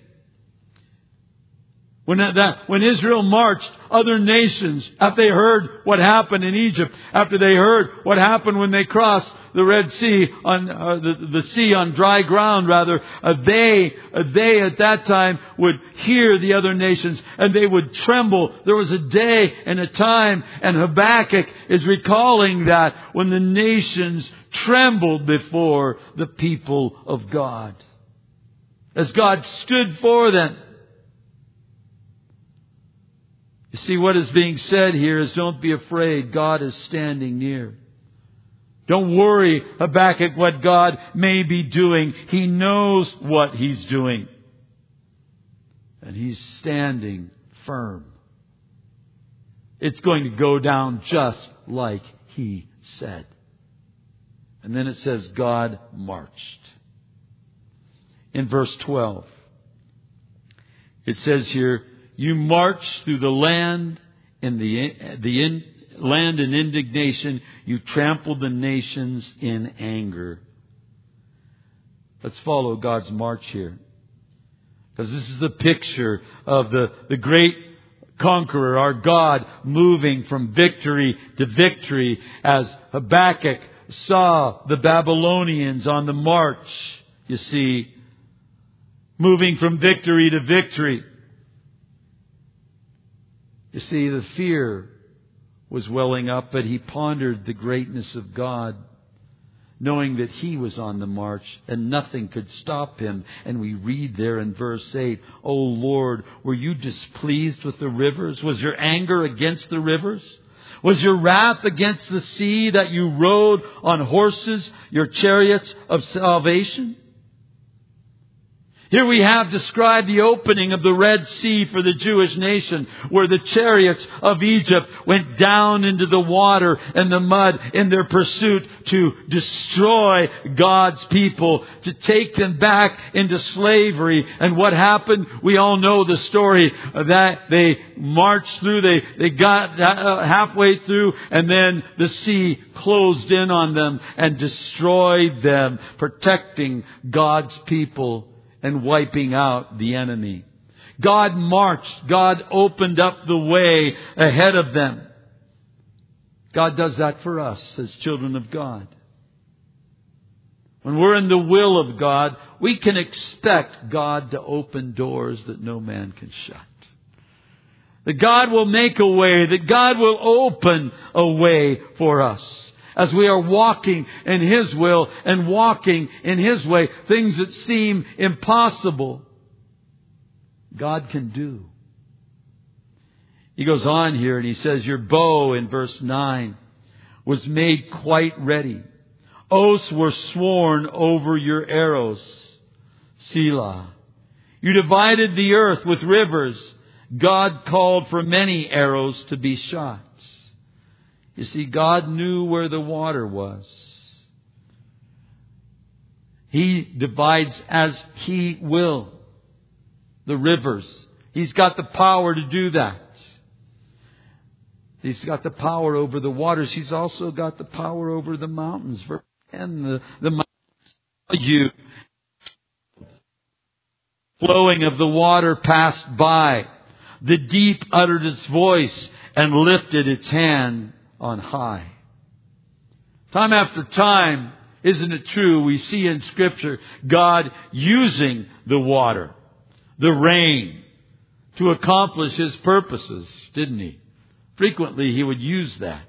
When Israel marched, other nations, after they heard what happened in Egypt, after they heard what happened when they crossed the Red Sea, the sea on dry ground rather, they at that time would hear the other nations and they would tremble. There was a day and a time, and Habakkuk is recalling that when the nations trembled before the people of God. As God stood for them. You see, what is being said here is don't be afraid. God is standing near. Don't worry, Habakkuk, what God may be doing. He knows what He's doing. And He's standing firm. It's going to go down just like He said. And then it says God marched. In verse 12, it says here, you marched through the land in land in indignation. You trampled the nations in anger. Let's follow God's march here. Because this is the picture of the great conqueror, our God, moving from victory to victory as Habakkuk saw the Babylonians on the march, you see, moving from victory to victory. You see, the fear was welling up, but he pondered the greatness of God, knowing that He was on the march and nothing could stop Him. And we read there in verse 8, O Lord, were you displeased with the rivers? Was your anger against the rivers? Was your wrath against the sea that you rode on horses, your chariots of salvation? Here we have described the opening of the Red Sea for the Jewish nation, where the chariots of Egypt went down into the water and the mud in their pursuit to destroy God's people, to take them back into slavery. And what happened? We all know the story that they marched through, they got halfway through, and then the sea closed in on them and destroyed them, protecting God's people and wiping out the enemy. God marched. God opened up the way ahead of them. God does that for us as children of God. When we're in the will of God, we can expect God to open doors that no man can shut. That God will make a way, that God will open a way for us. As we are walking in His will and walking in His way, things that seem impossible, God can do. He goes on here and he says, your bow in verse 9 was made quite ready. Oaths were sworn over your arrows. Selah. You divided the earth with rivers. God called for many arrows to be shot. You see, God knew where the water was. He divides as He will the rivers. He's got the power to do that. He's got the power over the waters. He's also got the power over the mountains. Verse 10, the mountains you. Flowing of the water passed by. The deep uttered its voice and lifted its hand on high. Time after time, isn't it true, we see in Scripture God using the water, the rain, to accomplish His purposes, didn't He? Frequently He would use that.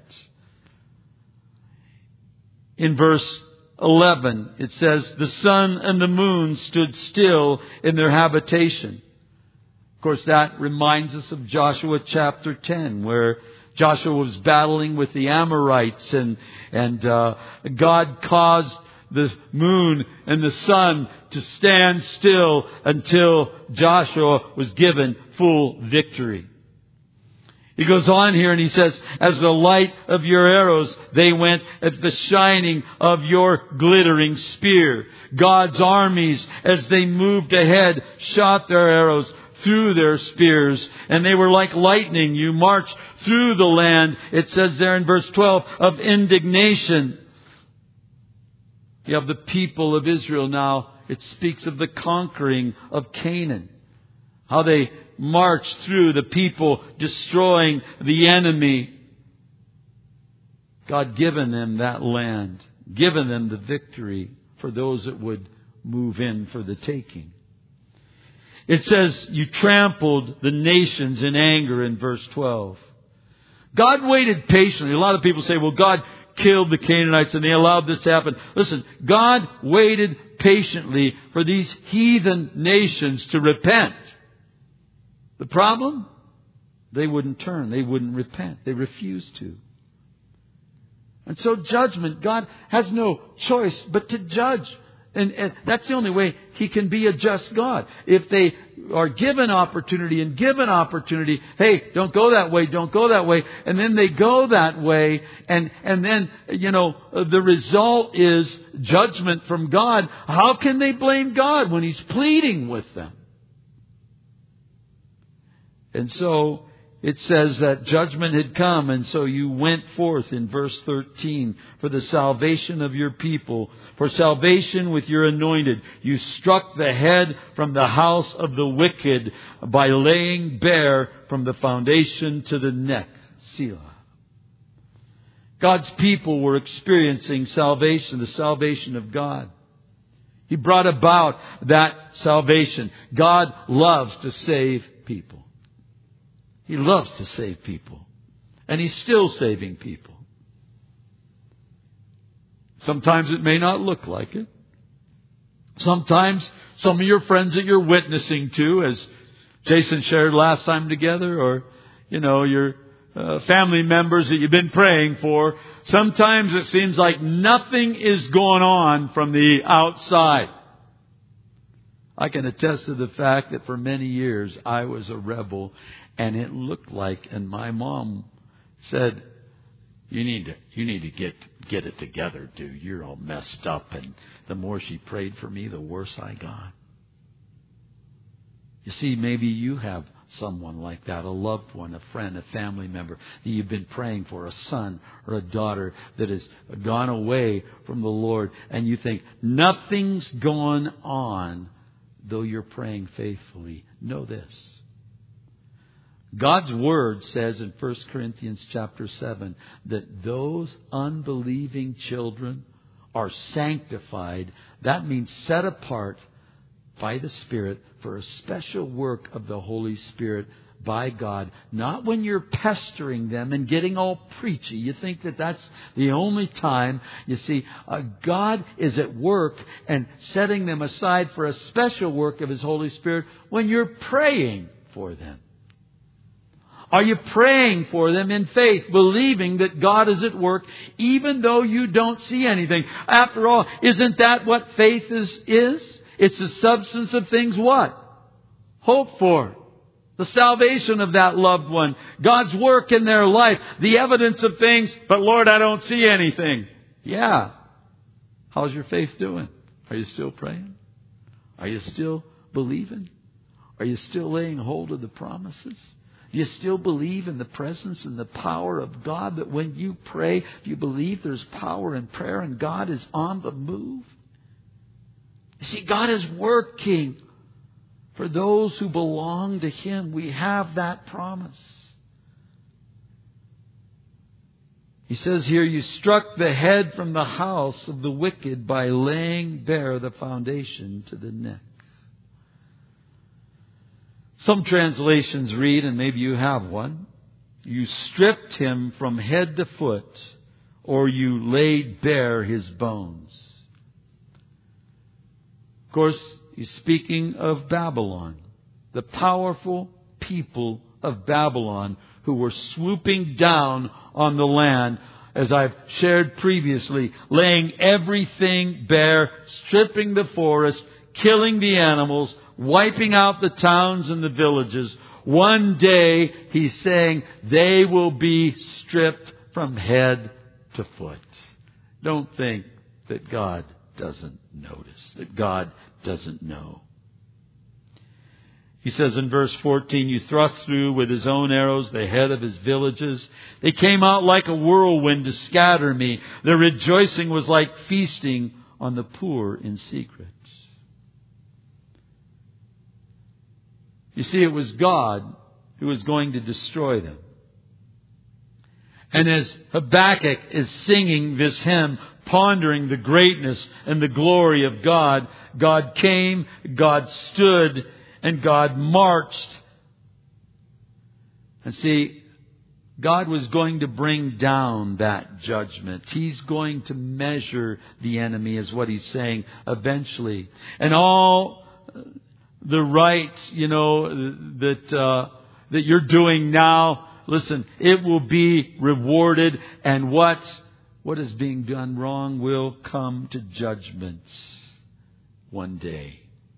In verse 11, it says, the sun and the moon stood still in their habitation. Of course, that reminds us of Joshua chapter 10, where Joshua was battling with the Amorites, and God caused the moon and the sun to stand still until Joshua was given full victory. He goes on here and he says, as the light of your arrows, they went at the shining of your glittering spear. God's armies, as they moved ahead, shot their arrows through their spears, and they were like lightning. You marched through the land, it says there in verse 12, of indignation. You have the people of Israel now. It speaks of the conquering of Canaan. How they marched through, the people destroying the enemy. God given them that land, given them the victory for those that would move in for the taking. It says, you trampled the nations in anger in verse 12. God waited patiently. A lot of people say, well, God killed the Canaanites and they allowed this to happen. Listen, God waited patiently for these heathen nations to repent. The problem? They wouldn't turn. They wouldn't repent. They refused to. And so judgment, God has no choice but to judge. And that's the only way He can be a just God. If they are given opportunity and given opportunity, hey, don't go that way, don't go that way. And then they go that way. And then, the result is judgment from God. How can they blame God when He's pleading with them? And so it says that judgment had come, and so you went forth in verse 13 for the salvation of your people, for salvation with your anointed. You struck the head from the house of the wicked by laying bare from the foundation to the neck. Selah. God's people were experiencing salvation, the salvation of God. He brought about that salvation. God loves to save people. He loves to save people. And He's still saving people. Sometimes it may not look like it. Sometimes some of your friends that you're witnessing to, as Jason shared last time together, or, your family members that you've been praying for, sometimes it seems like nothing is going on from the outside. I can attest to the fact that for many years I was a rebel. And it looked like, and my mom said, you need to get it together, dude. You're all messed up. And the more she prayed for me, the worse I got. You see, maybe you have someone like that, a loved one, a friend, a family member that you've been praying for, a son or a daughter that has gone away from the Lord. And you think, nothing's going on, though you're praying faithfully. Know this. God's Word says in 1 Corinthians chapter 7 that those unbelieving children are sanctified. That means set apart by the Spirit for a special work of the Holy Spirit by God. Not when you're pestering them and getting all preachy. You think that that's the only time. You see, God is at work and setting them aside for a special work of His Holy Spirit when you're praying for them. Are you praying for them in faith, believing that God is at work, even though you don't see anything? After all, isn't that what faith is? It's the substance of things what? Hoped for. The salvation of that loved one. God's work in their life. The evidence of things. But Lord, I don't see anything. Yeah. How's your faith doing? Are you still praying? Are you still believing? Are you still laying hold of the promises? Do you still believe in the presence and the power of God? That when you pray, do you believe there's power in prayer and God is on the move? You see, God is working for those who belong to Him. We have that promise. He says here, you struck the head from the house of the wicked by laying bare the foundation to the neck. Some translations read, and maybe you have one, you stripped him from head to foot, or you laid bare his bones. Of course, he's speaking of Babylon, the powerful people of Babylon who were swooping down on the land, as I've shared previously, laying everything bare, stripping the forest, killing the animals, wiping out the towns and the villages. One day, he's saying, they will be stripped from head to foot. Don't think that God doesn't notice, that God doesn't know. He says in verse 14, you thrust through with his own arrows the head of his villages. They came out like a whirlwind to scatter me. Their rejoicing was like feasting on the poor in secret. You see, it was God who was going to destroy them. And as Habakkuk is singing this hymn, pondering the greatness and the glory of God, God came, God stood, and God marched. And see, God was going to bring down that judgment. He's going to measure the enemy, is what he's saying, eventually. And all the rights, that you're doing now, listen, it will be rewarded. And what is being done wrong will come to judgment one day.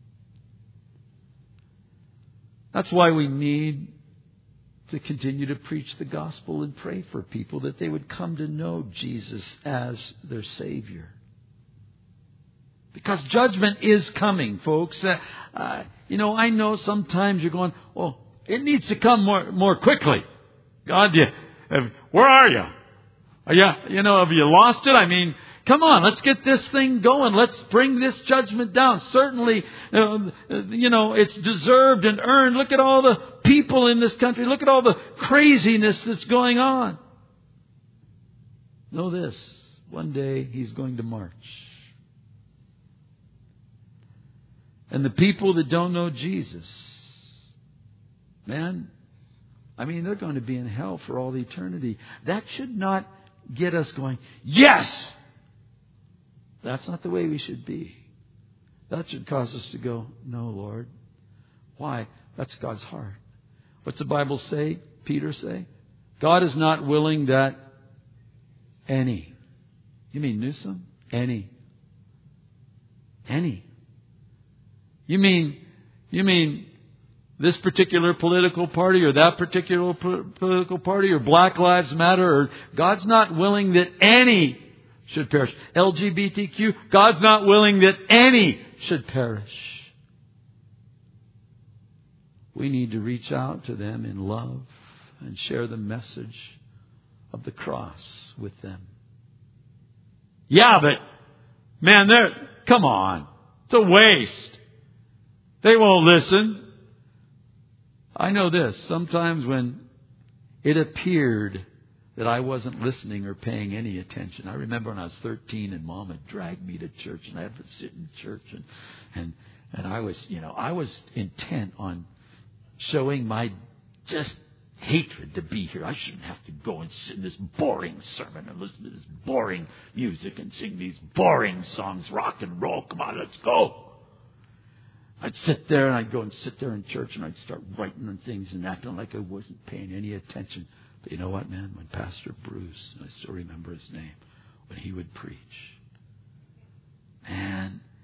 That's why we need to continue to preach the gospel and pray for people that they would come to know Jesus as their Savior. Because judgment is coming, folks. I know sometimes you're going, oh, it needs to come more quickly. God, where are you? Have you lost it? I mean, come on, let's get this thing going. Let's bring this judgment down. Certainly, it's deserved and earned. Look at all the people in this country. Look at all the craziness that's going on. Know this, one day He's going to march. And the people that don't know Jesus, man, they're going to be in hell for all eternity. That should not get us going, yes! That's not the way we should be. That should cause us to go, no, Lord. Why? That's God's heart. What's the Bible say? Peter say? God is not willing that any. You mean Newsom? Any. You mean this particular political party or that particular political party or Black Lives Matter? Or God's not willing that any should perish. LGBTQ, God's not willing that any should perish. We need to reach out to them in love and share the message of the cross with them. Yeah, but man, come on. It's a waste. They won't listen. I know this. Sometimes when it appeared that I wasn't listening or paying any attention. I remember when I was 13 and Mom had dragged me to church and I had to sit in church and I was intent on showing my just hatred to be here. I shouldn't have to go and sit in this boring sermon and listen to this boring music and sing these boring songs, rock and roll. Come on, let's go. I'd sit there and I'd go and sit there in church and I'd start writing on things and acting like I wasn't paying any attention. But you know what, man? When Pastor Bruce, I still remember his name, when he would preach, man,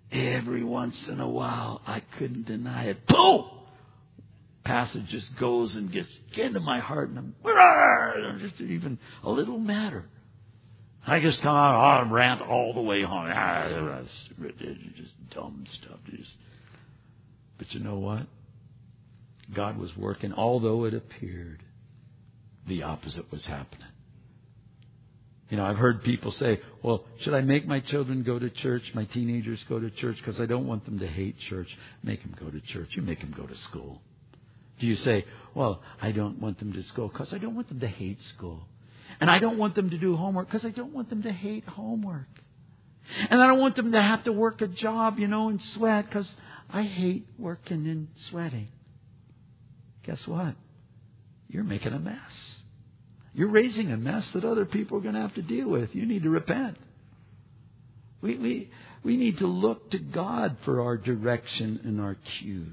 every once in a while, I couldn't deny it. Boom! Passage just goes and gets into my heart, and I'm just even a little madder. I just come out and rant all the way home. Just dumb stuff. But you know what? God was working, although it appeared the opposite was happening. You know, I've heard people say, well, should I make my children go to church, my teenagers go to church, because I don't want them to hate church? Make them go to church. You make them go to school. Do you say, well, I don't want them to school because I don't want them to hate school. And I don't want them to do homework because I don't want them to hate homework. And I don't want them to have to work a job, and sweat because I hate working and sweating. Guess what? You're making a mess. You're raising a mess that other people are going to have to deal with. You need to repent. We need to look to God for our direction and our cues.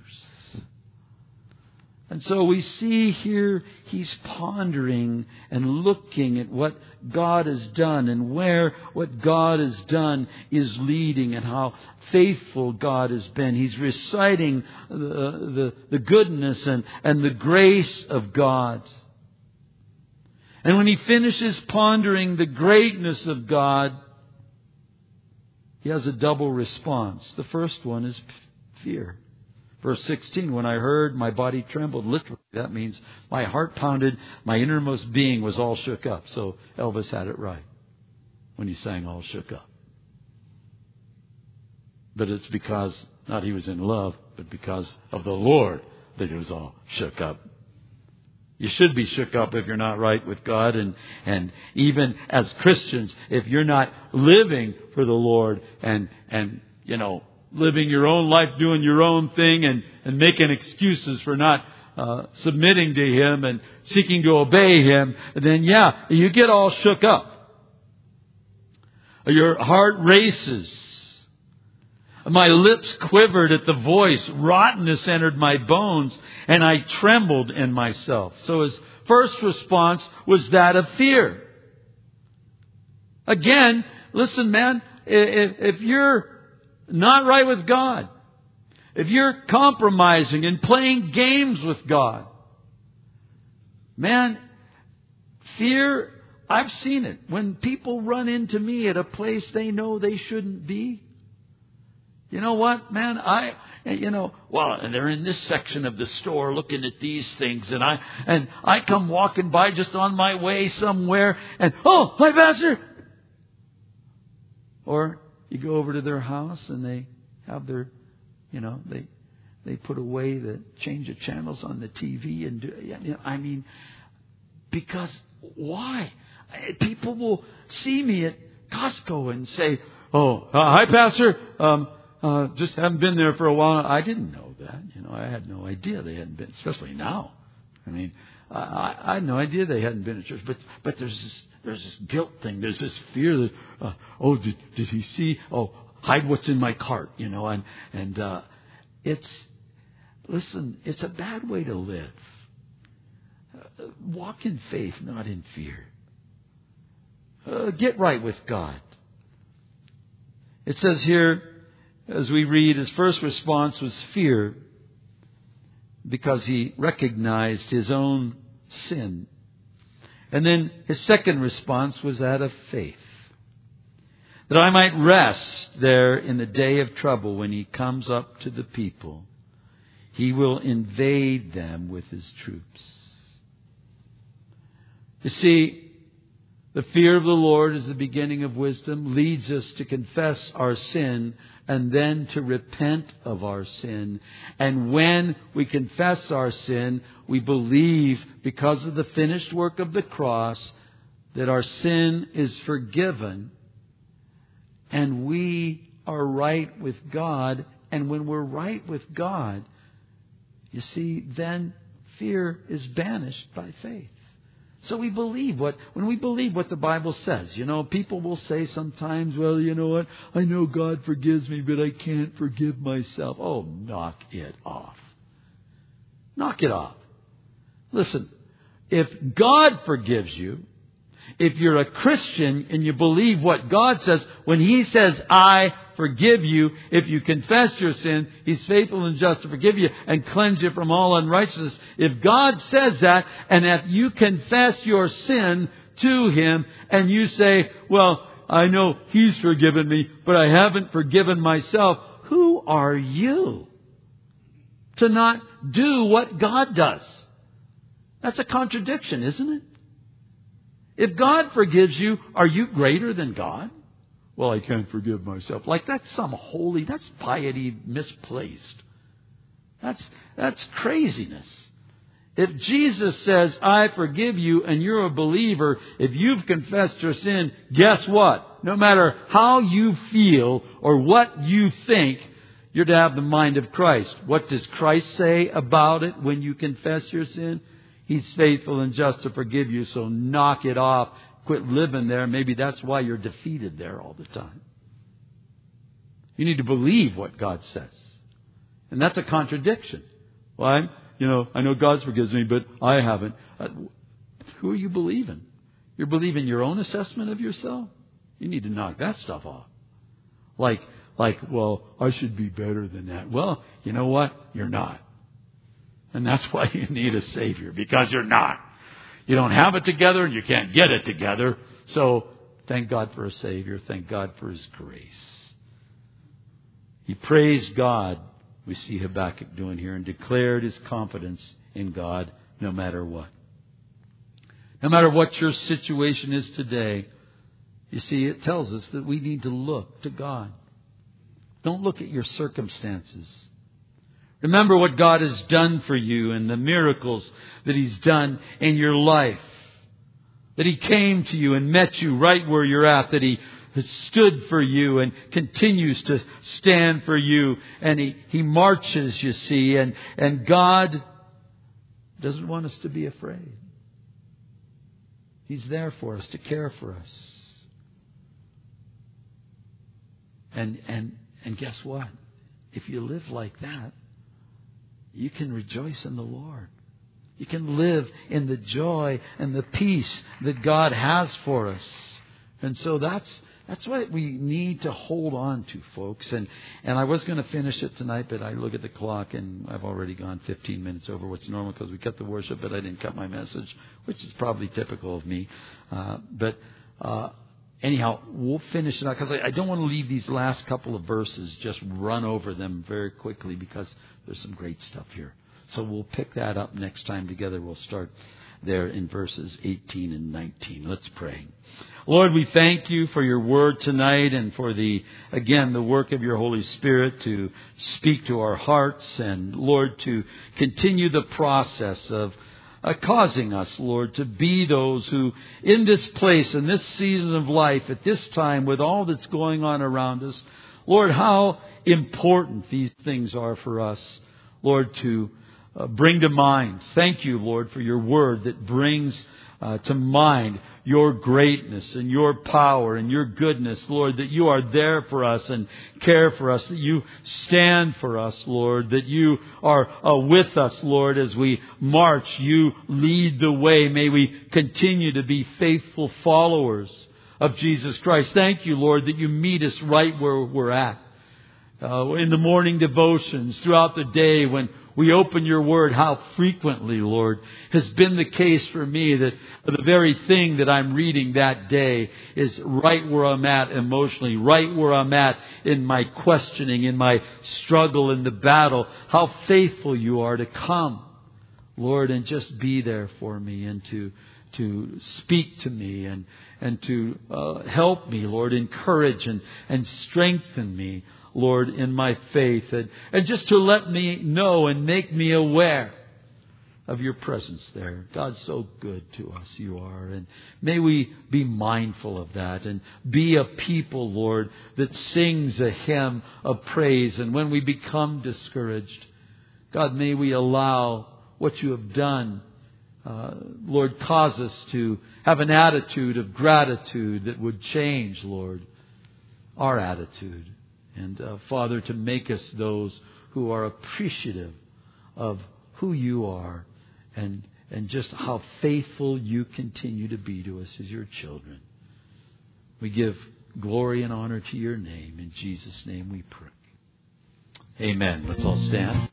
And so we see here he's pondering and looking at what God has done and where what God has done is leading and how faithful God has been. He's reciting the goodness and the grace of God. And when he finishes pondering the greatness of God, he has a double response. The first one is fear. Verse 16, when I heard, my body trembled. Literally, that means my heart pounded, my innermost being was all shook up. So Elvis had it right when he sang all shook up. But it's because, not he was in love, but because of the Lord that he was all shook up. You should be shook up if you're not right with God. And even as Christians, if you're not living for the Lord and living your own life, doing your own thing and making excuses for not submitting to Him and seeking to obey Him, then you get all shook up. Your heart races. My lips quivered at the voice. Rottenness entered my bones, and I trembled in myself. So his first response was that of fear. Again, listen, man, if you're not right with God, if you're compromising and playing games with God, man, fear, I've seen it. When people run into me at a place they know they shouldn't be, you know what, man? And they're in this section of the store looking at these things, and I come walking by just on my way somewhere, and hi, Pastor. Or you go over to their house and they have their, they put away the change of channels on the TV and do. Because why? People will see me at Costco and say, hi, Pastor. Just haven't been there for a while. I didn't know that. I had no idea they hadn't been, especially now. I had no idea they hadn't been at church. But there's this guilt thing. There's this fear that, did he see? Hide what's in my cart, it's a bad way to live. Walk in faith, not in fear. Get right with God. It says here, as we read, his first response was fear because he recognized his own sin. And then his second response was that of faith. That I might rest there in the day of trouble when he comes up to the people. He will invade them with his troops. You see, the fear of the Lord is the beginning of wisdom, leads us to confess our sin and then to repent of our sin. And when we confess our sin, we believe because of the finished work of the cross that our sin is forgiven and we are right with God. And when we're right with God, you see, then fear is banished by faith. So we believe when we believe what the Bible says. People will say sometimes, well, you know what? I know God forgives me, but I can't forgive myself. Oh, knock it off. Knock it off. Listen, if God forgives you, if you're a Christian and you believe what God says, when He says, I forgive you if you confess your sin. He's faithful and just to forgive you and cleanse you from all unrighteousness. If God says that, and if you confess your sin to Him and you say, well, I know He's forgiven me, but I haven't forgiven myself, who are you to not do what God does? That's a contradiction, isn't it? If God forgives you, are you greater than God? Well, I can't forgive myself. Like that's that's piety misplaced. That's craziness. If Jesus says, I forgive you, and you're a believer, if you've confessed your sin, guess what? No matter how you feel or what you think, you're to have the mind of Christ. What does Christ say about it when you confess your sin? He's faithful and just to forgive you, so knock it off. Quit living there. Maybe that's why you're defeated there all the time. You need to believe what God says. And that's a contradiction. Well, I know God forgives me, but I haven't. Who are you believing? You're believing your own assessment of yourself? You need to knock that stuff off. Like, well, I should be better than that. Well, you know what? You're not. And that's why you need a Savior, because you're not. You don't have it together and you can't get it together. So thank God for a Savior. Thank God for His grace. He praised God, we see Habakkuk doing here, and declared his confidence in God no matter what. No matter what your situation is today, you see, it tells us that we need to look to God. Don't look at your circumstances. Remember what God has done for you and the miracles that He's done in your life. That He came to you and met you right where you're at. That He has stood for you and continues to stand for you. And He marches, you see. And God doesn't want us to be afraid. He's there for us, to care for us. And guess what? If you live like that, you can rejoice in the Lord. You can live in the joy and the peace that God has for us. And so that's what we need to hold on to, folks. And I was going to finish it tonight, but I look at the clock and I've already gone 15 minutes over what's normal because we cut the worship, but I didn't cut my message, which is probably typical of me. Anyhow, we'll finish it out because I don't want to leave these last couple of verses, just run over them very quickly because there's some great stuff here. So we'll pick that up next time together. We'll start there in verses 18 and 19. Let's pray. Lord, we thank You for Your word tonight and for the work of Your Holy Spirit to speak to our hearts and, Lord, to continue the process of causing us, Lord, to be those who, in this place, in this season of life, at this time, with all that's going on around us, Lord, how important these things are for us, Lord, to bring to mind. Thank You, Lord, for Your word that brings to mind Your greatness and Your power and Your goodness, Lord, that You are there for us and care for us, that You stand for us, Lord, that You are with us, Lord, as we march. You lead the way. May we continue to be faithful followers of Jesus Christ. Thank You, Lord, that You meet us right where we're at. In the morning devotions, throughout the day, when we open Your word, how frequently, Lord, has been the case for me that the very thing that I'm reading that day is right where I'm at emotionally, right where I'm at in my questioning, in my struggle, in the battle. How faithful You are to come, Lord, and just be there for me and to speak to me and to help me, Lord, encourage and strengthen me, Lord, in my faith, and just to let me know and make me aware of Your presence there. God, so good to us You are. And may we be mindful of that and be a people, Lord, that sings a hymn of praise. And when we become discouraged, God, may we allow what You have done, Lord, cause us to have an attitude of gratitude that would change, Lord, our attitude. And Father, to make us those who are appreciative of who You are and just how faithful You continue to be to us as Your children. We give Glory and honor to your name. In Jesus' name we pray. Amen. Let's all stand.